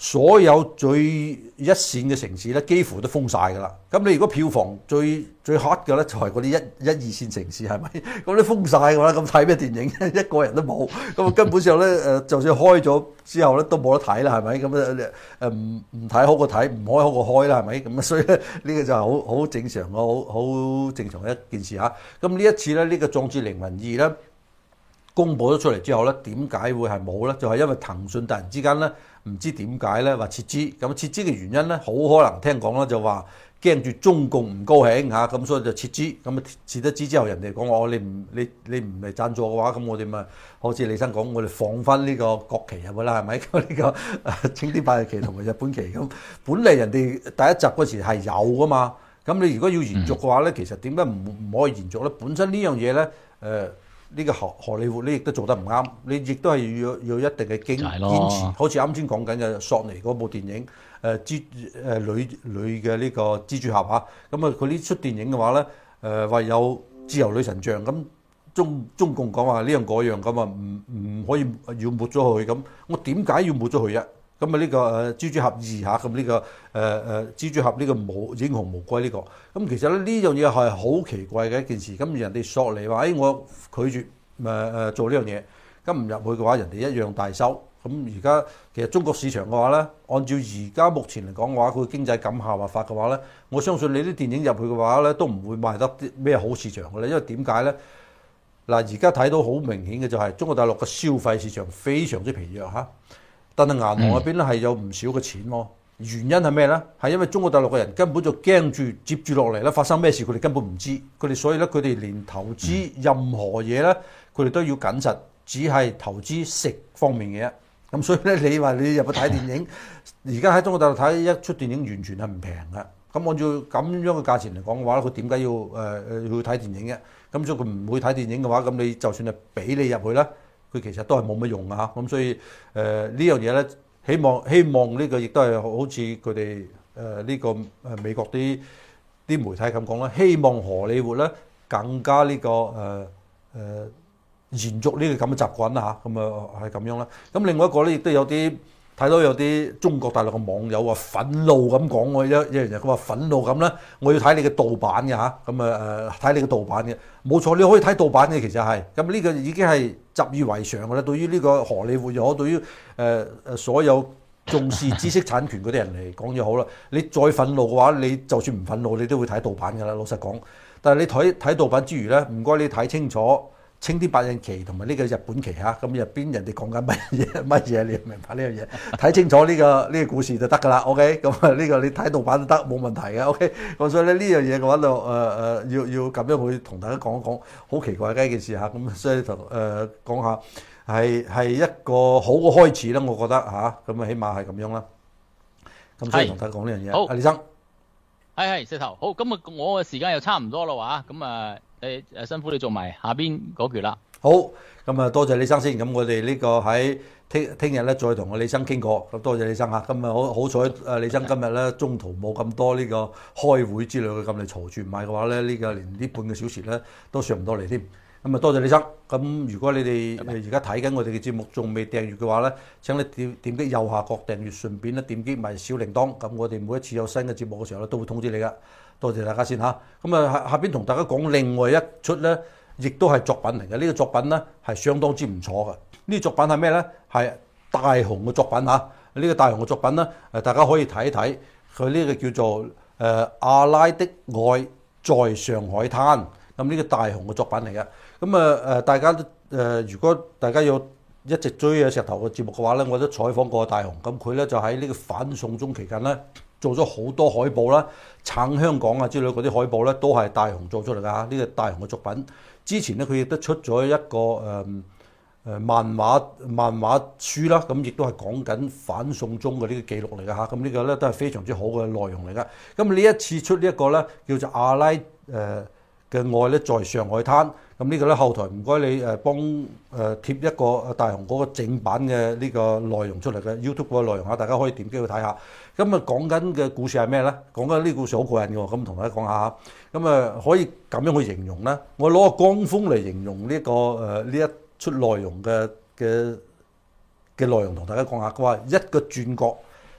所有最一線嘅城市咧，幾乎都封晒㗎啦。咁你如果票房最 hot 嘅咧，就係嗰啲一二線城市，係咪？咁你封晒嘅話，咁睇咩電影？一個人都冇，咁根本上咧就算開咗之後咧，都冇得睇啦，係咪？咁唔睇好過睇，唔開好過開啦，係咪？咁所以咧呢個就係好正常嘅，好正常嘅一件事嚇。咁呢一次咧，呢個《壯志凌雲2》咧公佈咗出嚟之後咧，點解會係冇咧？就係因為騰訊突然之間咧，唔知點解咧話撤資，咁撤資嘅原因咧，好可能聽講啦，就話驚住中共唔高興嚇，咁所以就撤資。咁啊撤咗資之後，人哋講我你唔嚟贊助嘅話，咁我哋咪好似李生講，我哋放翻呢個國旗入去啦，係咪？咁呢個青天白日旗同埋日本旗咁，本嚟人哋第一集嗰時係有噶嘛。咁你如果要延續嘅話咧，其實點解唔可以延續咧？本身呢樣嘢咧，呢個荷里活咧亦都做得唔啱，你亦都係要一定嘅堅持，好似啱先講緊嘅索尼嗰部電影，女嘅呢個蜘蛛俠嚇，咁啊佢呢出電影嘅話咧，話有自由女神像，咁中共講話呢樣嗰樣咁啊，唔可以要抹咗佢咁，我點解要抹咗佢啊？咁啊呢個蜘蛛俠2嚇，咁呢個蜘蛛俠呢個英雄無歸呢個，咁其實咧呢樣嘢係好奇怪嘅一件事。咁人哋索尼話，我拒絕做呢樣嘢，咁唔入去嘅話，人哋一樣大收。咁而家其實中國市場嘅話咧，按照而家目前嚟講嘅話，佢經濟咁下滑法嘅話咧，我相信你啲電影入去嘅話咧，都唔會賣得啲咩好市場嘅咧。因為點解咧？嗱，而家睇到好明顯嘅就係中國大陸嘅消費市場非常之疲弱嚇。但係銀行入邊咧係有唔少嘅錢喎，原因係咩咧？係因為中國大陸嘅人根本就驚住接住落嚟咧發生咩事，佢哋根本唔知，佢哋所以咧佢哋連投資任何嘢咧，佢哋都要謹慎，只係投資食方面嘅啫。咁所以咧，你話你入去睇電影，而家喺中國大陸睇一出電影完全係唔平嘅。咁按照咁樣嘅價錢嚟講嘅話，佢點解要去睇電影嘅？咁所以佢唔會睇電影嘅話，咁你就算係俾你入去咧，佢其實都係冇乜用啊！咁所以呢樣嘢咧，希望呢個亦都係好似佢哋呢個美國啲媒體咁講啦，希望荷里活咧更加呢個延續呢個咁嘅習慣啦嚇，咁啊係咁樣啦。咁另外一個咧，亦都有啲睇到有啲中國大陸嘅網友話憤怒咁講喎，一樣嘢佢話憤怒咁咧，我要睇你嘅盜版嘅嚇，咁睇你嘅盜版嘅，冇錯，你可以睇盜版嘅，其實係咁呢個已經係習以為常嘅啦。對於呢個荷里活又好，對於所有重視知識產權嗰啲人嚟講又好啦，你再憤怒嘅話，你就算唔憤怒，你都會睇盜版㗎啦。老實講，但係你睇盜版之餘咧，唔該你睇清楚青天白日旗同埋呢個日本旗嚇，咁入邊人哋講緊乜嘢，你明白呢樣嘢？睇清楚呢個故事就得㗎啦。OK，咁啊呢個你睇盜版都得，冇問題嘅。OK，咁所以咧呢樣嘢嘅話就要咁樣去同大家講一講，好奇怪嘅一件事嚇。咁所以同講下係一個好嘅開始啦，我覺得嚇。咁啊起碼係咁樣啦。咁所以同大家講呢樣嘢。好，阿李生， 係石頭。好，咁啊我嘅時間又差唔多啦話，咁啊。辛苦你做埋下邊嗰橛啦。 好，咁啊多謝李生先。咁我哋呢個喺聽日咧再同我李生傾過。咁多謝李生嚇。咁啊好彩李生今日咧中途冇咁多呢個開會之類嘅咁嚟嘈住，唔係嘅話咧呢個連呢半個小時咧都上唔到嚟添。咁啊多謝李生。咁如果你哋而家睇緊我哋嘅節目仲未訂閱嘅話咧，請你點擊右下角訂閱，順便咧點擊埋小鈴鐺。咁我哋每一次有新嘅節目嘅時候咧都會通知你噶。多謝大家先嚇，咁啊下邊同大家講另外一出咧，亦都係作品嚟嘅。呢個作品咧係相當之唔錯嘅。呢個作品係咩咧？係大雄嘅作品嚇。呢個大雄嘅作品咧，大家可以睇一睇。佢呢個叫做阿拉的愛在上海灘。咁呢個大雄嘅作品嚟嘅。咁大家如果大家有一直追石頭嘅節目嘅話咧，我都採訪過大雄。咁佢咧就喺呢個反送中期間咧，做咗好多海報啦，撐香港啊之類嗰啲海報咧，都係大雄做出嚟㗎。呢個大雄嘅作品，之前咧佢亦都出咗一個漫畫書啦，咁亦都係講緊反送中嘅呢個記錄嚟㗎嚇。咁呢個咧都係非常之好嘅內容嚟㗎。咁呢一次出呢一個咧叫做阿拉嘅愛咧在上海灘。咁呢個咧後台唔該你幫貼一個大雄嗰個正版嘅呢個內容出嚟嘅 YouTube 嗰個內容嚇，大家可以點擊去睇下。咁啊講緊嘅故事係咩咧？講緊呢個故事好過癮嘅喎，咁同大家講下。咁可以咁樣去形容咧，我攞個光風嚟形容呢個呢一出內容嘅內容同大家講下。佢話一個轉角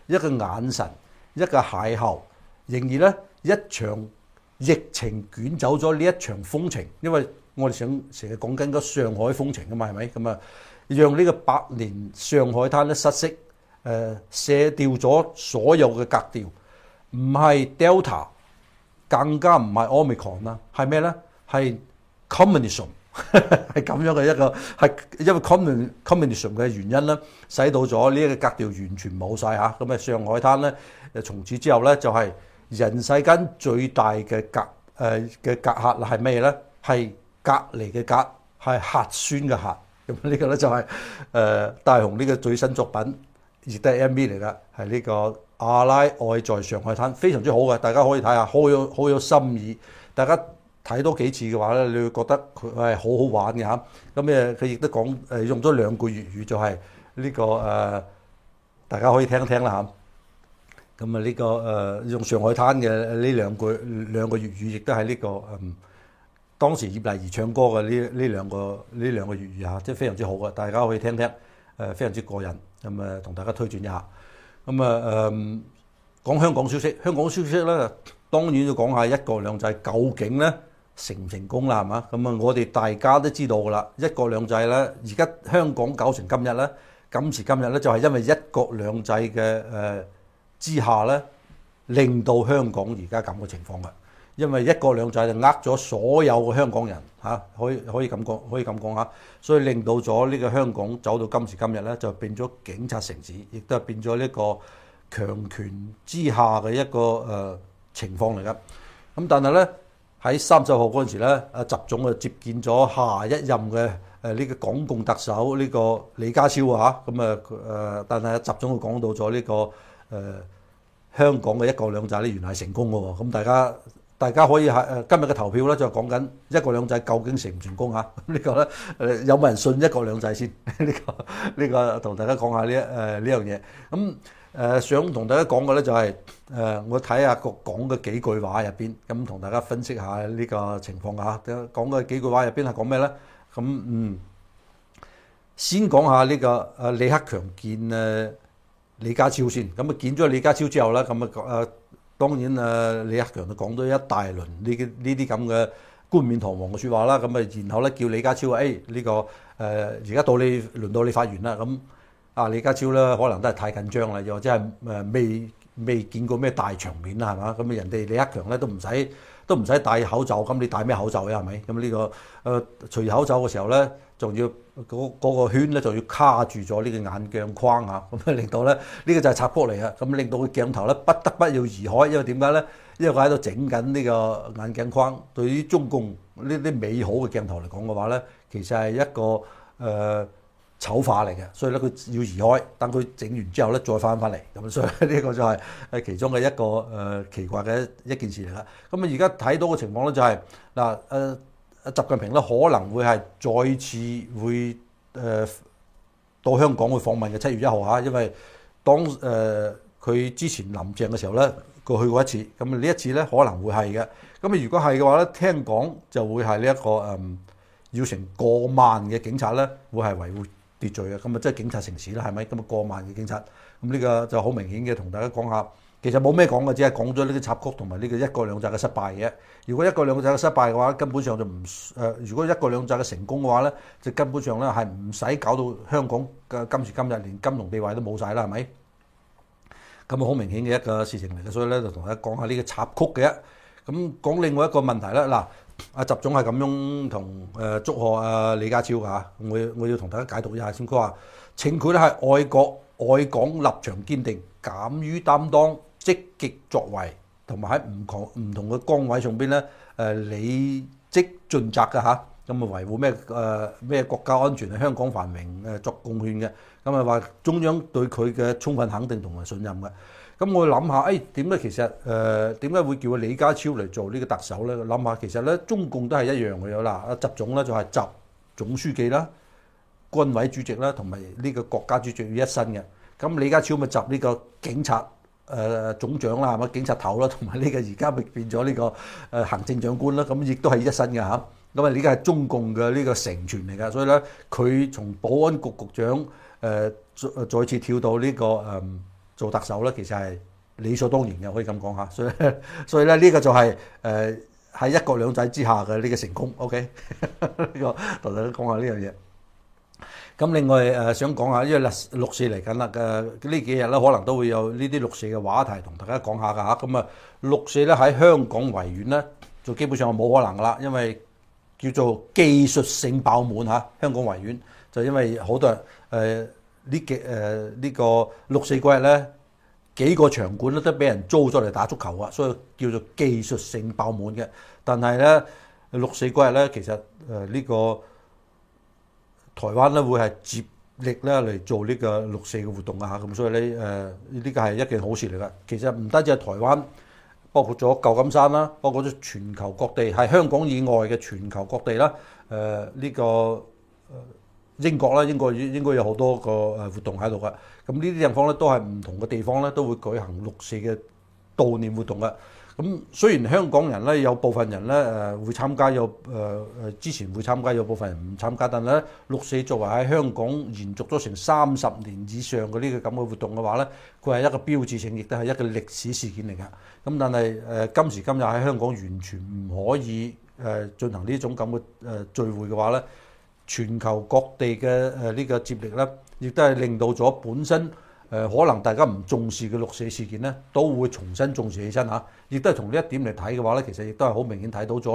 一個眼神、一個邂逅，仍然咧一場疫情捲走咗呢一場風情，因為我哋想成日講緊個上海風情㗎嘛，係咪？咁啊，讓呢個百年上海灘咧失色，卸掉咗所有嘅格調，唔係 Delta， 更加唔係 Omicron 啦，係咩咧？係 Communism。係咁樣嘅一個，係因為 communism 嘅原因咧，使到咗呢一個格調完全冇晒嚇。咁啊，上海灘咧，從此之後咧就係人世間最大嘅隔閡係咩咧？係隔離嘅隔，係核酸嘅核。咁呢個咧就係大雄呢個最新作品，亦都係 MV 嚟㗎，係呢個阿拉愛在上海灘，非常之好嘅，大家可以睇下，好有心意，大家。睇多幾次嘅話咧，你會覺得佢係好好玩嘅嚇。咁佢亦都講用咗兩句粵語，就係呢個大家可以聽一聽啦嚇。咁呢個用上海灘嘅呢兩個粵語，亦都係呢個當時葉麗儀唱歌嘅呢兩個粵語嚇，即係非常之好嘅，大家可以聽聽，非常之過癮。咁同大家推薦一下。咁講香港消息，咧當然要講下一國兩制究竟咧成唔成功啦，係嘛？咁我哋大家都知道㗎啦，一國兩制咧，而家香港搞成今日咧，今時今日咧就係因為一國兩制嘅之下咧，令到香港而家咁嘅情況嘅。因為一國兩制就呃咗所有嘅香港人嚇，可以咁講嚇，所以令到咗呢個香港走到今時今日咧，就變咗警察城市，亦都係變咗呢個強權之下嘅一個情況嚟㗎。咁但係咧。喺30號嗰陣時咧，阿習總啊接見咗下一任嘅呢個港共特首呢個李家超啊嚇，咁但係阿習總佢講到咗呢個香港嘅一國兩制咧，原來係成功嘅喎。咁大家可以喺今日嘅投票咧，就講緊一國兩制究竟成唔成功嚇？呢個咧有冇人信一國兩制先？呢個同大家講下呢樣嘢。咁想同大家講嘅咧就係我睇下講嘅幾句話入邊，咁同大家分析下呢個情況嚇。講嘅幾句話入邊係講咩咧？咁先講下呢個李克強見李家超先。咁見咗李家超之後咧，咁當然李克強就講咗一大輪呢啲咁嘅冠冕堂皇嘅説話啦。咁然後咧叫李家超呢個而家輪到你發言啦。咁李家超咧可能都係太緊張啦，又或者係未見過咩大場面啦，係嘛？咁人哋李克強咧都唔使戴口罩，咁你戴咩口罩呀？係咪？咁呢個除口罩嘅時候咧，仲要嗰個圈咧就要卡住咗呢個眼鏡框嚇，咁令到咧呢個就係插曲嚟嘅，咁令到個鏡頭咧不得不要移開，因為點解咧？因為佢喺度整緊呢個眼鏡框。對於中共呢啲美好嘅鏡頭嚟講嘅話咧，其實係一個醜化嚟嘅，所以咧佢要移開，等佢整完之後咧再翻嚟，咁所以呢個就係其中嘅一個奇怪嘅一件事嚟啦。咁而家睇到嘅情況咧就係習近平咧可能會係再次會到香港去訪問嘅7月1號嚇，因為當佢之前臨鄭嘅時候咧，佢去過一次，咁呢一次咧可能會係嘅。咁如果係嘅話咧，聽講就會係呢一個要成過萬嘅警察咧，會係維護秩序嘅，咁即係警察城市啦，係咪？咁過萬嘅警察，咁呢個就好明顯嘅，同大家講下。其實冇咩講嘅，只係講咗呢啲插曲同埋呢個一國兩制嘅失敗嘅。如果一國兩制嘅失敗嘅話，根本上就唔如果一國兩制嘅成功嘅話咧，就根本上咧係唔使搞到香港嘅今時今日連金融地位都冇晒啦，係咪？咁好明顯嘅一個事情嚟嘅，所以咧就同大家講下呢個插曲嘅。咁講另外一個問題啦，嗱。阿習總係咁樣同祝賀李家超㗎，我要同大家解讀一下先。佢話稱佢咧係愛國愛港立場堅定，敢於擔當，積極作為，同埋喺唔同嘅崗位上邊咧履職盡責㗎嚇。咁維護咩國家安全、香港繁榮作貢獻嘅。咁話中央對佢嘅充分肯定同埋信任嘅。咁我諗下，點解其實點解會叫李家超嚟做呢個特首咧？諗下其實咧，中共都係一樣嘅啦。阿習總咧就係習總書記啦、軍委主席啦，同埋呢個國家主席於一身嘅。咁李家超咪習呢個警察總長啦，係咪？警察頭啦，同埋呢個而家咪變咗呢個行政長官啦。咁亦都係一身嘅嚇。咁呢個係中共嘅呢個成傳嚟㗎，所以咧佢從保安局局長再次跳到呢個做特首咧，其實係理所當然嘅，可以咁講下。所以咧呢個就係喺一國兩制之下嘅呢個成功。OK， 呢個同大家講下呢樣嘢。咁另外想講下，因為六四嚟緊啦，呢幾日咧可能都會有呢啲六四嘅話題同大家講下㗎嚇。咁六四咧喺香港維園咧，就基本上係冇可能㗎啦，因為叫做技術性爆滿嚇。香港維園就因為好多人呢個六四嗰日咧，幾個場館咧都俾人租咗嚟打足球啊，所以叫做技術性爆滿嘅。但係咧六四嗰日咧，其實呢個台灣咧會係接力咧嚟做呢個六四嘅活動啊嚇，咁所以咧呢個係一件好事嚟㗎。其實唔單止係台灣，包括咗舊金山啦，包括咗全球各地，係香港以外嘅全球各地啦。呢個英國啦，應該有好多個活動喺度㗎。咁呢啲地方咧都係唔同嘅地方咧都會舉行六四嘅悼念活動㗎。咁雖然香港人咧有部分人咧會參加，之前會參加，有部分人唔參加，但係咧六四作為喺香港延續咗成30年以上嘅呢個咁嘅活動嘅話咧，佢係一個標誌性，亦都係一個歷史事件嚟㗎。咁但係今時今日喺香港完全唔可以進行呢種咁嘅聚會嘅話咧，全球各地嘅呢個接力咧，亦都係令到咗本身可能大家唔重視嘅六四事件咧，都會重新重視起身嚇。亦都係從呢一點嚟睇嘅話咧，其實亦都係好明顯睇到咗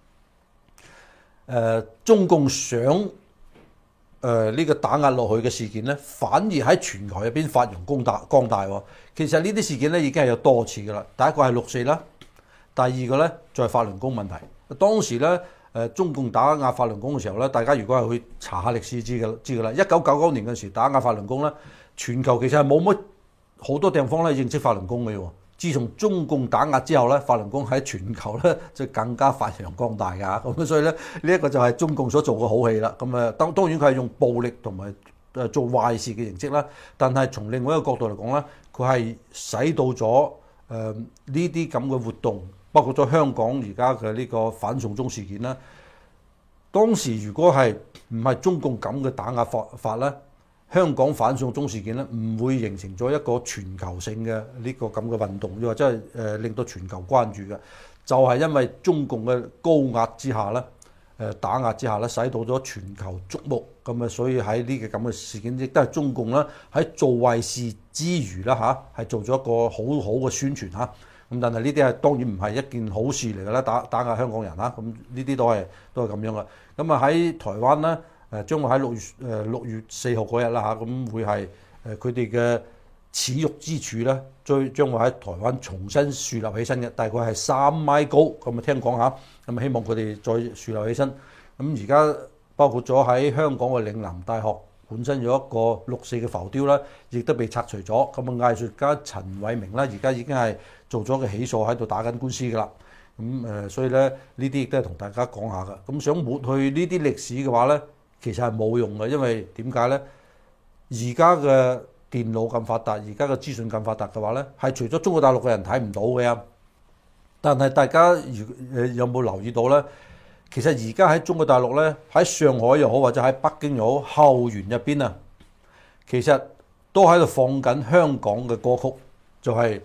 咧。中共想呢個打壓落去嘅事件咧，反而喺全球入邊發揚光大喎。其實呢啲事件咧已經係有多次㗎啦。第一個係六四啦，第二個咧就係法輪功問題。當時咧中共打壓法輪功嘅時候咧，大家如果係去查下歷史知㗎啦。1999年嘅時打壓法輪功咧，全球其實係冇乜好多地方咧認識法輪功嘅喎。自從中共打壓之後咧，法輪功喺全球咧就更加發揚光大㗎。咁所以咧呢一個就係中共所做嘅好戲啦。咁當然佢係用暴力同埋做壞事嘅形式啦。但係從另外一個角度嚟講咧，佢係使到咗呢啲咁嘅活動，包括咗香港而家嘅呢個反送中事件啦。當時如果係唔係中共咁嘅打壓法咧，香港反送中事件咧唔會形成咗一個全球性嘅呢個咁嘅運動，又或者係令到全球關注嘅，就係因為中共嘅高壓之下咧，打壓之下咧，使到咗全球矚目，咁所以喺呢個咁嘅事件亦都係中共咧喺做壞事之餘啦嚇，係做咗一個好好嘅宣傳嚇。咁但係呢啲係當然唔係一件好事嚟㗎啦，打壓香港人嚇，咁呢啲都係咁樣嘅。咁喺台灣咧。將會喺6月4號嗰日啦嚇，咁會係佢哋嘅恥辱之處咧，將會喺台灣重新樹立起身嘅，大概係3米高，咁聽講嚇，咁希望佢哋再樹立起身。咁而家包括咗喺香港嘅嶺南大學本身有一個六四嘅浮雕啦，亦都被拆除咗。咁藝術家陳偉明啦，而家已經係做咗個起訴喺度打緊官司㗎啦。咁所以咧呢啲亦都係同大家講下㗎。咁想抹去呢啲歷史嘅話咧，其實係冇用嘅，因為點解呢？而家嘅電腦咁發達，而家嘅資訊咁發達嘅話呢，係除咗中國大陸嘅人睇唔到嘅。但係大家有冇留意到呢？其實而家喺中國大陸呢，喺上海又好，或者喺北京又好，校園入邊啊，其實都喺度放緊香港嘅歌曲，就係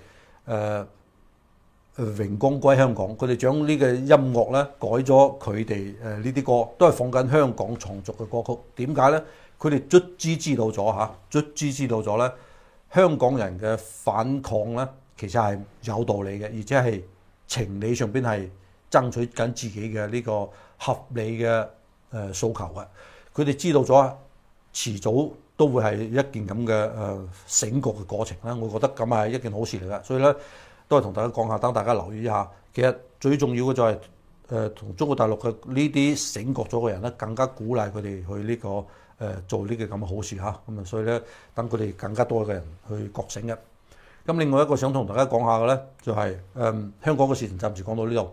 榮光歸香港，佢哋將呢個音樂咧改咗佢哋呢啲歌，都係放緊香港創作嘅歌曲。點解咧？佢哋卒之知道咗咧，香港人嘅反抗咧，其實係有道理嘅，而且係情理上邊係爭取緊自己嘅呢個合理嘅訴求嘅。佢哋知道咗，遲早都會係一件咁嘅醒覺嘅過程啦。我覺得咁係一件好事嚟噶，所以咧。都係同大家講下，等大家留意一下。其實最重要嘅就係同中國大陸嘅呢啲醒覺咗嘅人咧，更加鼓勵佢哋去呢個做呢個咁嘅好事嚇。咁所以咧，等佢哋更加多嘅人去覺醒嘅。咁另外一個想同大家講下嘅咧，就係香港嘅事情暫時講到呢度，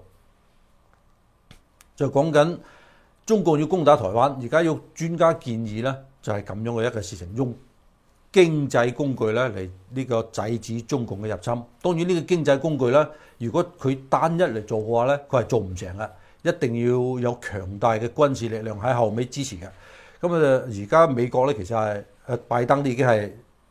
就講緊中共要攻打台灣，而家要專家建議咧，就係咁樣嘅一個事情，用經濟工具咧嚟呢個制止中共嘅入侵。當然呢個經濟工具咧，如果佢單一嚟做嘅話咧，佢係做唔成嘅，一定要有強大嘅軍事力量喺後尾支持嘅。咁而家美國咧其實係拜登已經係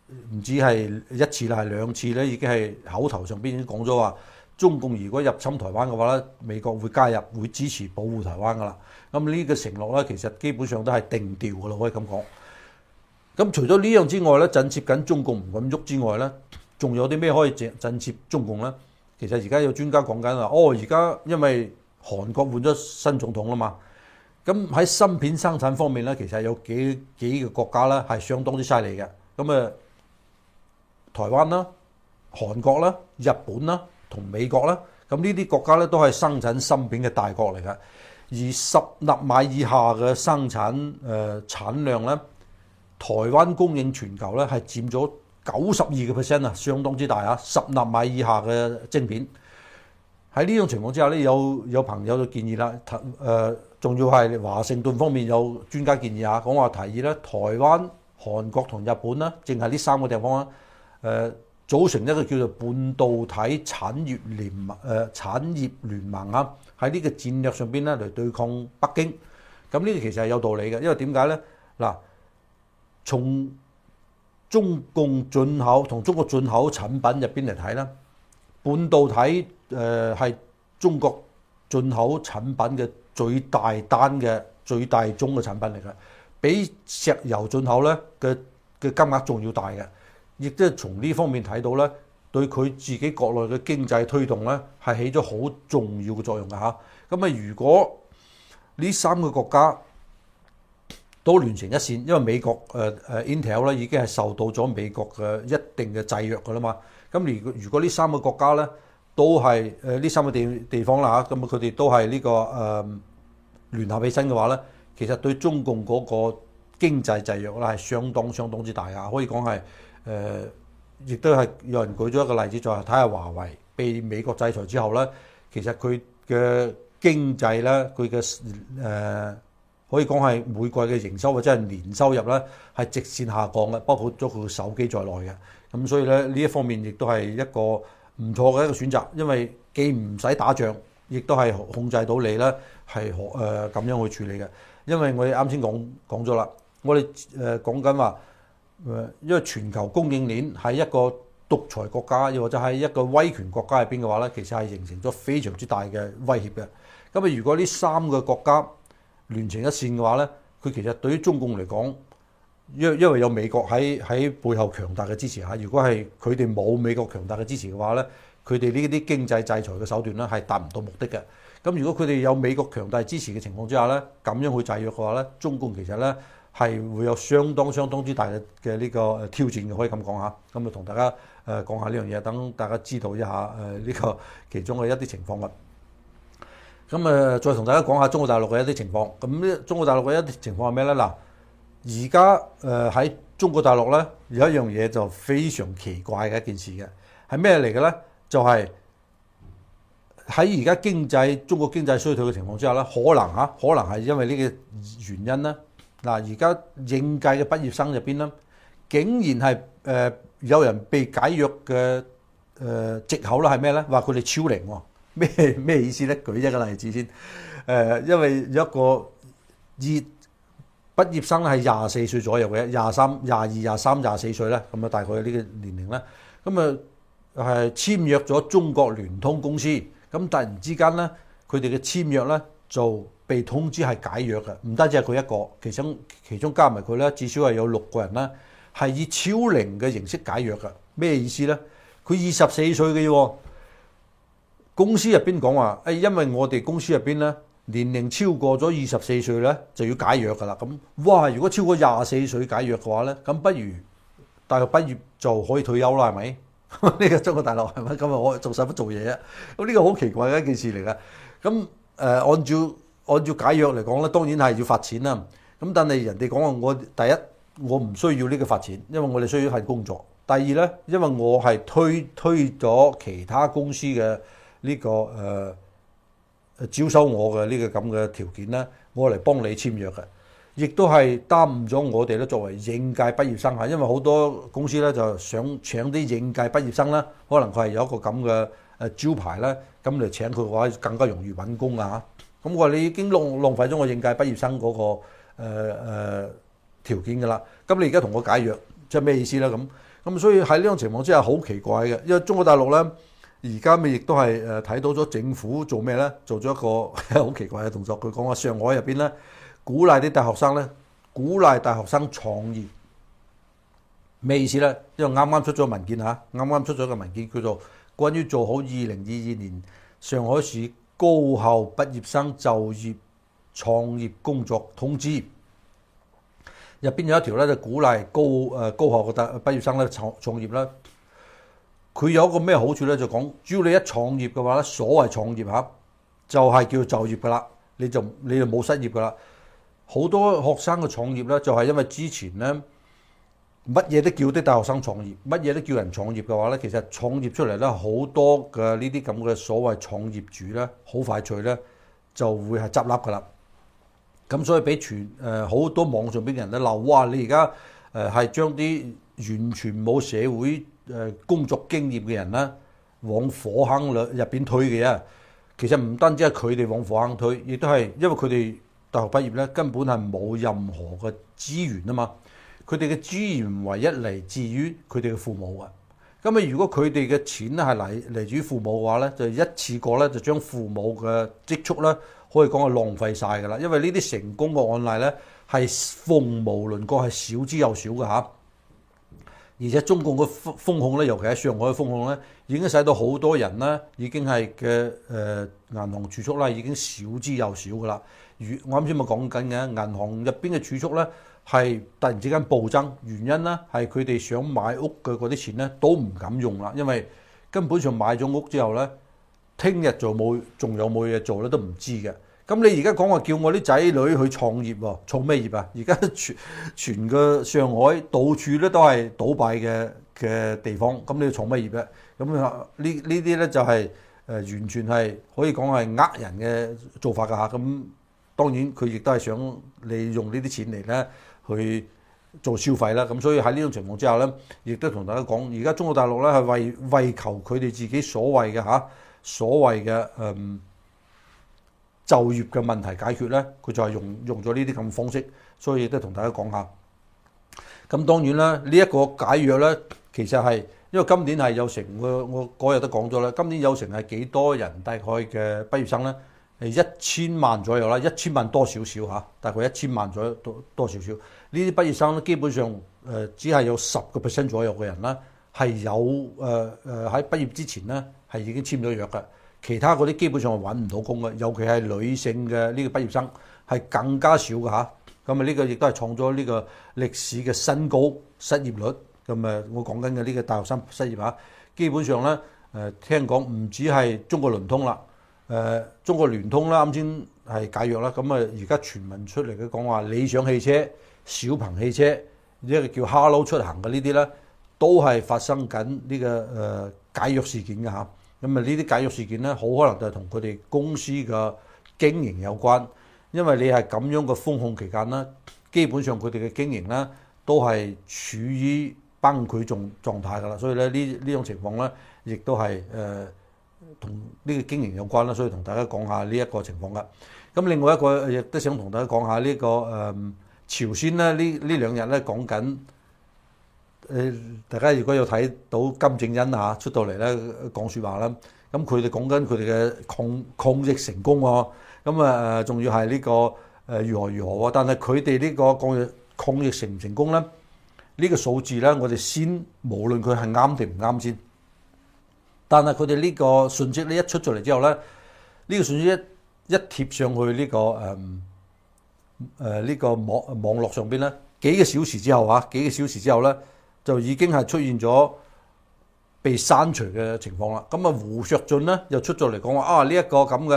唔止係一次啦，係兩次咧，已經係口頭上邊已經講咗話，中共如果入侵台灣嘅話咧，美國會加入，會支持保護台灣噶啦。咁呢個承諾咧，其實基本上都係定調噶啦，可以咁講。咁除咗呢樣之外咧，震懾緊中共唔敢喐之外咧，仲有啲咩可以震懾中共咧？其實而家有專家講緊啦，而家因為韓國換咗新總統啦嘛，咁喺芯片生產方面咧，其實有幾個國家咧係相當之犀利嘅。咁台灣啦、韓國啦、日本啦同美國啦，咁呢啲國家咧都係生產芯片嘅大國嚟嘅。而10納米以下嘅生產產量咧，台灣供應全球咧係佔咗92%啊，相當之大啊！10納米以下嘅晶片，喺呢種情況之下咧，有朋友就建議啦，仲要係華盛頓方面有專家建議啊，講話提議咧，台灣、韓國同日本啦，淨係呢3個地方啦，組成一個叫做半導體產業聯盟啊，喺呢個戰略上邊咧嚟對抗北京。咁呢個其實係有道理嘅，因為點解咧？嗱，從中共進口同中國進口產品入邊嚟睇啦，半導體係中國進口產品嘅最大單嘅最大宗嘅產品嚟嘅，比石油進口咧嘅金額仲要大嘅，亦都係從呢方面睇到咧，對佢自己國內嘅經濟推動咧係起咗好重要嘅作用㗎嚇。咁如果呢3個國家都連成一線，因為美國Intel 咧已經係受到咗美國嘅一定嘅制約㗎啦嘛。咁如果呢3個國家咧都係呢3個地方啦嚇，咁佢哋都係呢個聯合起身嘅話咧，其實對中共嗰個經濟制約咧係相當之大啊！可以講係亦都係有人舉咗一個例子，就係睇下華為被美國制裁之後咧，其實佢嘅經濟咧，佢嘅可以講係每季嘅營收或者係年收入咧係直線下降嘅，包括咗佢嘅手機在內嘅。咁所以咧呢一方面亦都係一個唔錯嘅一個選擇，因為既唔使打仗，亦都係控制到你咧係咁樣去處理嘅。因為我哋啱先講咗啦，我哋講緊話因為全球供應鏈喺一個獨裁國家，又或者係一個威權國家入邊嘅話咧，其實係形成咗非常之大嘅威脅嘅。咁如果呢3個國家連成一線嘅話咧，佢其實對於中共嚟講，因為有美國喺背後強大嘅支持下，如果係佢哋冇美國強大嘅支持嘅話咧，佢哋呢啲經濟制裁嘅手段咧係達唔到目的嘅。咁如果佢哋有美國強大支持嘅情況之下咧，咁樣去制約嘅話咧，中共其實咧係會有相當之大嘅呢個挑戰嘅，可以咁講下。咁同大家講下呢樣嘢，等大家知道一下呢個其中嘅一啲情況啦。咁再同大家講下中國大陸嘅一啲情況。咁呢中國大陸嘅一啲情況係咩咧？嗱，而家喺中國大陸咧有一樣嘢就非常奇怪嘅一件事嘅，係咩嚟嘅咧？就係喺而家中國經濟衰退嘅情況之下咧，可能係因為呢個原因咧。嗱，而家應屆嘅畢業生入邊咧，竟然係有人被解約嘅藉口啦，係咩咧？話佢哋超齡喎。咩意思咧？舉一個例子先。因為有一個畢業生係24歲左右嘅，22、23、24歲咧，咁大概呢個年齡咧，咁係簽約咗中國聯通公司，咁突然之間咧，佢哋嘅簽約咧就被通知係解約嘅，唔單止係佢一個，其中加埋佢咧，至少係有6個人啦，係以超齡嘅形式解約嘅。咩意思咧？佢24歲嘅喎。公司入邊講話，因為我哋公司入邊咧年齡超過咗24歲咧，就要解約㗎啦。咁哇，如果超過24歲解約嘅話咧，咁不如大學畢業就可以退休啦，係咪？呢個中國大陸係咪？咁我做使乜做嘢啊？咁呢個好奇怪嘅一件事嚟嘅。咁按照解約嚟講咧，當然係要發錢啦。咁但係人哋講話，第一我唔需要呢個發錢，因為我哋需要一份工作。第二咧，因為我係推咗其他公司嘅呢個招收我嘅呢個咁嘅條件咧，我嚟幫你簽約嘅，亦都係耽誤咗我哋咧作為應屆畢業生嚇，因為好多公司咧就想請啲應屆畢業生啦，可能佢係有一個咁嘅招牌咧，咁嚟請佢嘅話更加容易揾工啊嚇。咁我話你已經浪費咗我應屆畢業生嗰個條件㗎啦，咁你而家同我解約，即係咩意思咧？咁咁所以喺呢種情況之下好奇怪嘅，因為中國大陸咧而家咪亦都係睇到咗政府做咩咧？做咗一個好奇怪嘅動作，佢講話上海入邊咧鼓勵啲大學生咧，鼓勵大學生創業。咩意思咧？因為啱啱出咗文件嚇，啱啱出咗個文件叫做關於做好2022年上海市高校畢業生就業創業工作通知。入邊有一條咧，就鼓勵高校嘅畢業生咧創業啦。佢有一個咩好處咧？就講，只要你一創業嘅話咧，所謂創業嚇就係叫就業噶啦，你就冇失業噶啦。好多學生嘅創業咧，就係因為之前咧乜嘢都叫啲大學生創業，乜嘢都叫人創業嘅話咧，其實創業出嚟咧好多嘅呢啲咁嘅所謂創業主咧，好快脆咧就會係執笠噶啦。咁所以俾好多網上邊嘅人咧鬧，哇！你而家係將啲完全冇社會工作經驗嘅人咧往火坑入邊推嘅啊！其實唔單止係佢哋往火坑推，亦都係因為佢哋大學畢業咧根本係冇任何嘅資源啊嘛。佢哋嘅資源唯一嚟自於佢哋嘅父母啊。咁啊，如果佢哋嘅錢咧係嚟自於父母嘅話咧，就一次過咧就將父母嘅積蓄咧可以講係浪費晒㗎啦。因為呢啲成功嘅案例咧係鳳毛麟角，係少之又少嘅嚇。而且中共嘅風控咧，尤其喺上海嘅風控咧，已經使到好多人咧已經係嘅銀行儲蓄啦，已經少之又少㗎啦。我啱先咪講緊嘅，銀行入邊嘅儲蓄咧係突然之間暴增，原因咧係佢哋想買屋嘅嗰啲錢咧都唔敢用啦，因為根本上買咗屋之後咧，聽日仲有冇嘢做咧都唔知嘅。咁你而家講話叫我啲仔女去創業喎，創咩業啊？而家全個上海到處咧都係倒閉嘅地方，咁你要創咩業咧？咁呢啲咧就係完全係可以講係呃人嘅做法㗎嚇。咁當然佢亦都係想你用呢啲錢嚟咧去做消費啦。咁所以喺呢種情況之下咧，亦都同大家講，而家中國大陸咧係為求佢哋自己所謂嘅就業嘅問題解決咧，佢就係用咗呢啲咁嘅方式，所以亦都同大家講下。咁當然啦，呢一個解約咧，其實係因為今年係有成，我嗰日都講咗啦，今年有成係幾多人大概嘅畢業生咧？係1000萬左右啦，1000萬多少少嚇，大概1000萬左右多少少。呢啲畢業生咧，基本上只係有10% 左右嘅人啦，係有喺畢業之前咧係已經簽咗約嘅。其他嗰啲基本上係揾唔到工嘅，尤其係女性嘅呢個畢業生係更加少嘅嚇。咁啊，呢個亦都係創咗呢個歷史嘅新高失業率。咁啊，我講緊嘅呢個大學生失業嚇，基本上咧聽講唔止係中國聯通啦，中國聯通啦，啱先係解約啦。咁啊，而家傳聞出嚟嘅講話理想汽車、小鵬汽車一個叫 Hello 出行嘅呢啲咧，都係發生緊呢個解約事件嘅嚇。咁啊，呢啲解約事件咧，好可能就係同佢哋公司嘅經營有關，因為你係咁樣嘅風控期間咧，基本上佢哋嘅經營咧都係處於崩潰狀態㗎啦，所以咧呢種情況咧，亦都係同呢個經營有關啦，所以同大家講下呢一個情況㗎。咁另外一個亦都想同大家講下呢個朝鮮咧呢兩日咧講緊。大家如果有睇到金正恩嚇出到嚟咧講説話啦，咁佢哋講緊佢哋嘅抗疫成功喎，咁啊仲要係呢個如何喎？但係佢哋呢個抗疫成唔成功咧？呢個數字咧，我哋先無論佢係啱定唔啱先，但係佢哋呢個信息咧一出咗嚟之後咧，呢個信息一貼上去呢個網絡上邊咧，幾個小時之後咧。就已經係出現咗被刪除嘅情況啦。咁啊，胡錫進咧又出咗嚟講話啊，呢一個咁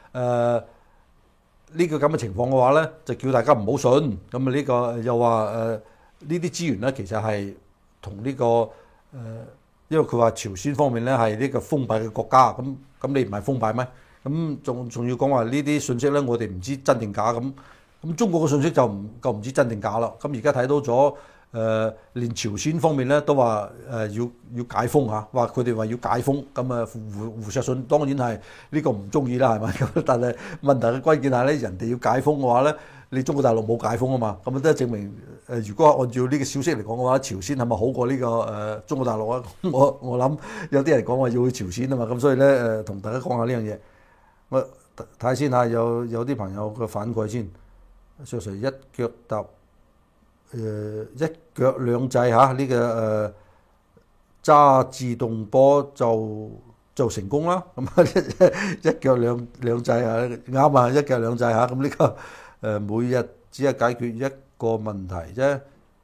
嘅情況嘅話咧，就叫大家唔好信。咁啊，呢個又話呢啲資源咧，其實係同呢個因為佢話朝鮮方面咧係呢個封閉嘅國家，咁你唔係封閉咩？咁仲要講話呢啲信息咧，我哋唔知真定假咁中國嘅信息就唔知真定假啦。咁而家睇到咗。連朝鮮方面咧都話要解封嚇，話佢哋話要解封，咁啊胡錫進當然係呢個唔中意啦，係咪？咁但係問題嘅關鍵係咧，人哋要解封嘅話咧， 你中國大陸冇解封啊嘛，咁都證明如果按照呢個消息嚟講嘅話，朝鮮係咪好過呢個中國大陸啊？我諗有啲人講話要去朝鮮啊嘛，咁所以咧同大家講下呢樣嘢。我睇下先嚇，有啲朋友嘅反饋先。石 Sir 一腳踏一腳兩制嚇，呢個揸自動波就成功啦。咁一腳兩制啊，啱啊，一腳兩制嚇。咁呢個每日只係解決一個問題啫。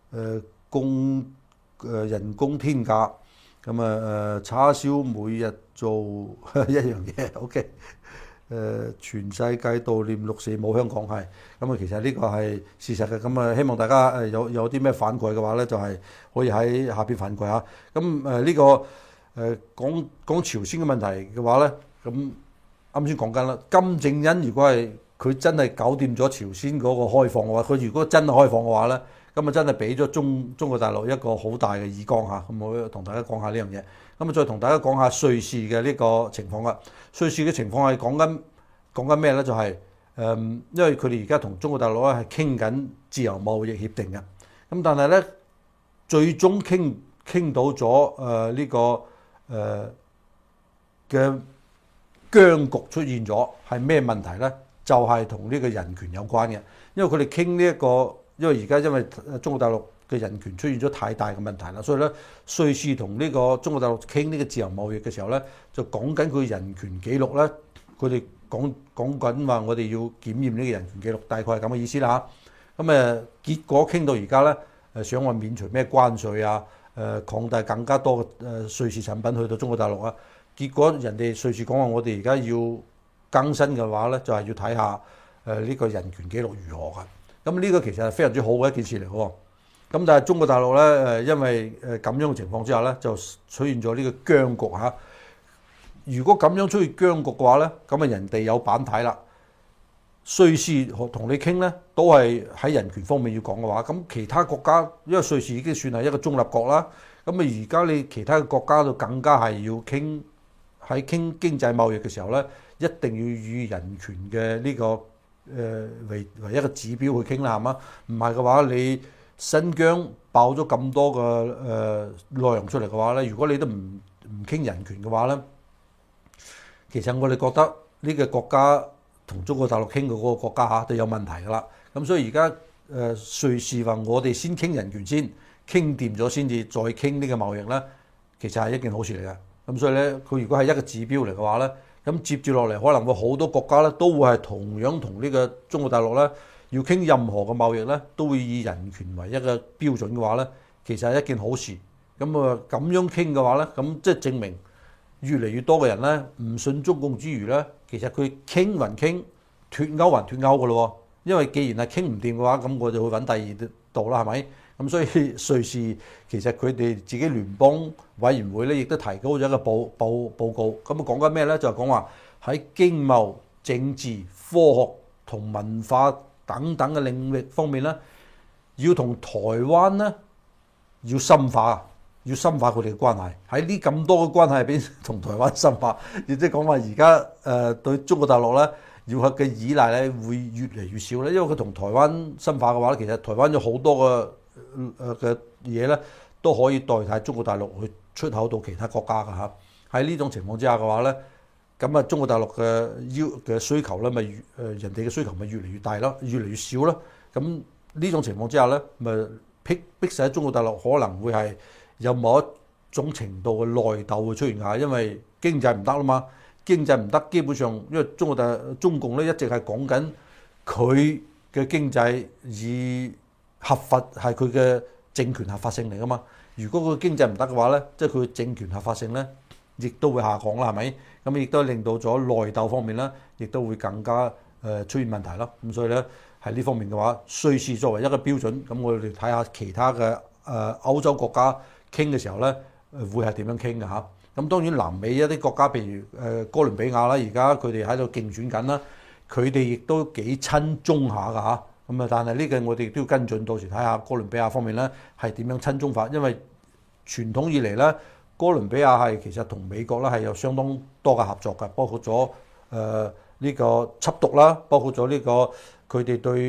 人工天價，咁叉燒每日做一樣嘢，OK。全世界悼念6.4冇香港係，咁其實呢個係事實嘅，咁希望大家有啲咩反饋嘅話咧，就係可以喺下邊反饋下。咁呢個講朝鮮嘅問題嘅話咧，咁啱先講緊啦，金正恩如果係佢真係搞掂咗朝鮮嗰個開放嘅話，佢如果真係開放嘅話咧，咁真係俾咗中國大陸一個好大嘅耳光嚇。咁我同大家講下呢樣嘢。咁再同大家講下瑞士嘅呢個情況啦。瑞士嘅情況係講緊咩咧？就係因為佢哋而家同中國大陸咧係傾緊自由貿易協定嘅。咁但係咧，最終傾到咗呢個嘅僵局出現咗，係咩問題咧？就係同呢個人權有關嘅。因為佢哋傾呢一個，因為而家因為中國大陸嘅人權出現咗太大嘅問題啦，所以咧瑞士同呢個中國大陸傾呢個自由貿易嘅時候咧，就講緊佢人權記錄咧，佢哋講緊話我哋要檢驗呢個人權記錄，大概係咁嘅意思啦嚇。咁結果傾到而家咧，想話免除咩關稅啊，擴大更加多嘅瑞士產品去到中國大陸啊。結果人哋瑞士講話我哋而家要更新嘅話咧，就係要睇下呢個人權記錄如何㗎。咁呢個其實係非常之好嘅一件事嚟嘅。咁但係中國大陸咧因為咁樣嘅情況之下咧，就出現咗呢個僵局嚇。如果咁樣出現僵局嘅話咧，咁人哋有板睇啦。瑞士同你傾咧，都係喺人權方面要講嘅話，咁其他國家因為瑞士已經算係一個中立國啦，咁而家你其他嘅國家就更加係要傾經濟貿易嘅時候咧，一定要以人權嘅呢個為一個指標去傾啦，係嘛？唔係嘅話，你新疆爆咗咁多嘅內容出嚟嘅話咧，如果你都唔傾人權嘅話咧，其實我哋覺得呢個國家同中國大陸傾嘅嗰個國家都有問題㗎啦。咁所以而家瑞士話我哋先傾人權先，傾掂咗先至再傾呢個貿易咧，其實係一件好事嚟嘅。咁所以咧，佢如果係一個指標嚟嘅話咧，咁接住落嚟可能會好多國家咧都會係同樣同呢個中國大陸咧要傾任何嘅貿易咧，都會以人權為一個標準嘅話咧，其實係一件好事。咁咁樣傾嘅話咧，咁即係證明越嚟越多嘅人咧唔信中共之餘咧，其實佢傾還傾，脫歐還脫歐嘅咯。因為既然係傾唔掂嘅話，咁我就會揾第二度啦，係咪？咁所以瑞士其實佢哋自己聯邦委員會咧，亦都提高咗一個報告。咁講緊咩咧？就係講話喺經貿、政治、科學同文化等等嘅領域方面咧，要同台灣咧要深化佢哋嘅關係。喺呢咁多嘅關係入邊，同台灣深化，亦即係講話而家對中國大陸咧要佢嘅依賴咧會越嚟越少咧，因為佢同台灣深化嘅話咧，其實台灣有好多嘅嘢咧都可以代替中國大陸去出口到其他國家㗎嚇。喺呢種情況之下嘅話咧，咁中國大陸嘅需求咧，咪人哋嘅需求咪越嚟越大咯，越嚟越少咯。咁呢種情況之下咧，咪逼使中國大陸可能會係有某一種程度嘅內鬥會出現下，因為經濟唔得啦嘛。經濟唔得，基本上因為中共咧一直係講緊佢嘅經濟以合法係佢嘅政權合法性嚟噶嘛。如果佢經濟唔得嘅話咧，即係佢政權合法性咧，亦都會下降啦，係咪？咁亦都令到咗內鬥方面咧，亦都會更加出現問題咯。咁所以咧喺呢方面嘅話，瑞士作為一個標準，咁我哋睇下其他嘅歐洲國家傾嘅時候咧，會係點樣傾嘅嚇。咁當然南美一啲國家，譬如哥倫比亞啦，而家佢哋喺度競選緊啦，佢哋亦都幾親中下㗎嚇。咁但係呢個我哋都要跟進，到時睇下哥倫比亞方面咧係點樣親中法，因為傳統以嚟咧，哥倫比亞係其實同美國咧係有相當多嘅合作嘅，包括咗呢個緝毒啦，包括咗呢個佢哋對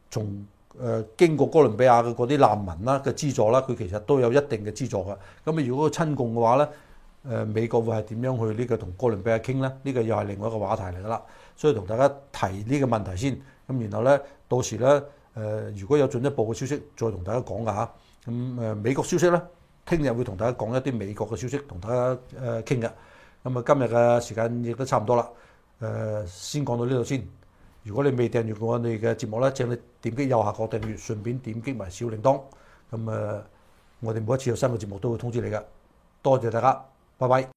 從經過哥倫比亞嘅嗰啲難民啦嘅資助啦，佢其實都有一定嘅資助嘅。咁如果親共嘅話咧，美國會係點樣去呢個同哥倫比亞傾咧？呢個又係另外一個話題嚟㗎啦。所以同大家提呢個問題先，咁然後咧到時咧如果有進一步嘅消息，再同大家講㗎嚇。咁美國消息咧，聽日會同大家講一啲美國嘅消息，同大家傾嘅。咁啊，今日嘅時間亦都差唔多啦。先講到呢度先。如果你未訂閱過我哋嘅節目咧，請你點擊右下角訂閱，順便點擊埋小鈴鐺。咁我哋每一次有新嘅節目都會通知你嘅。多謝大家，拜拜。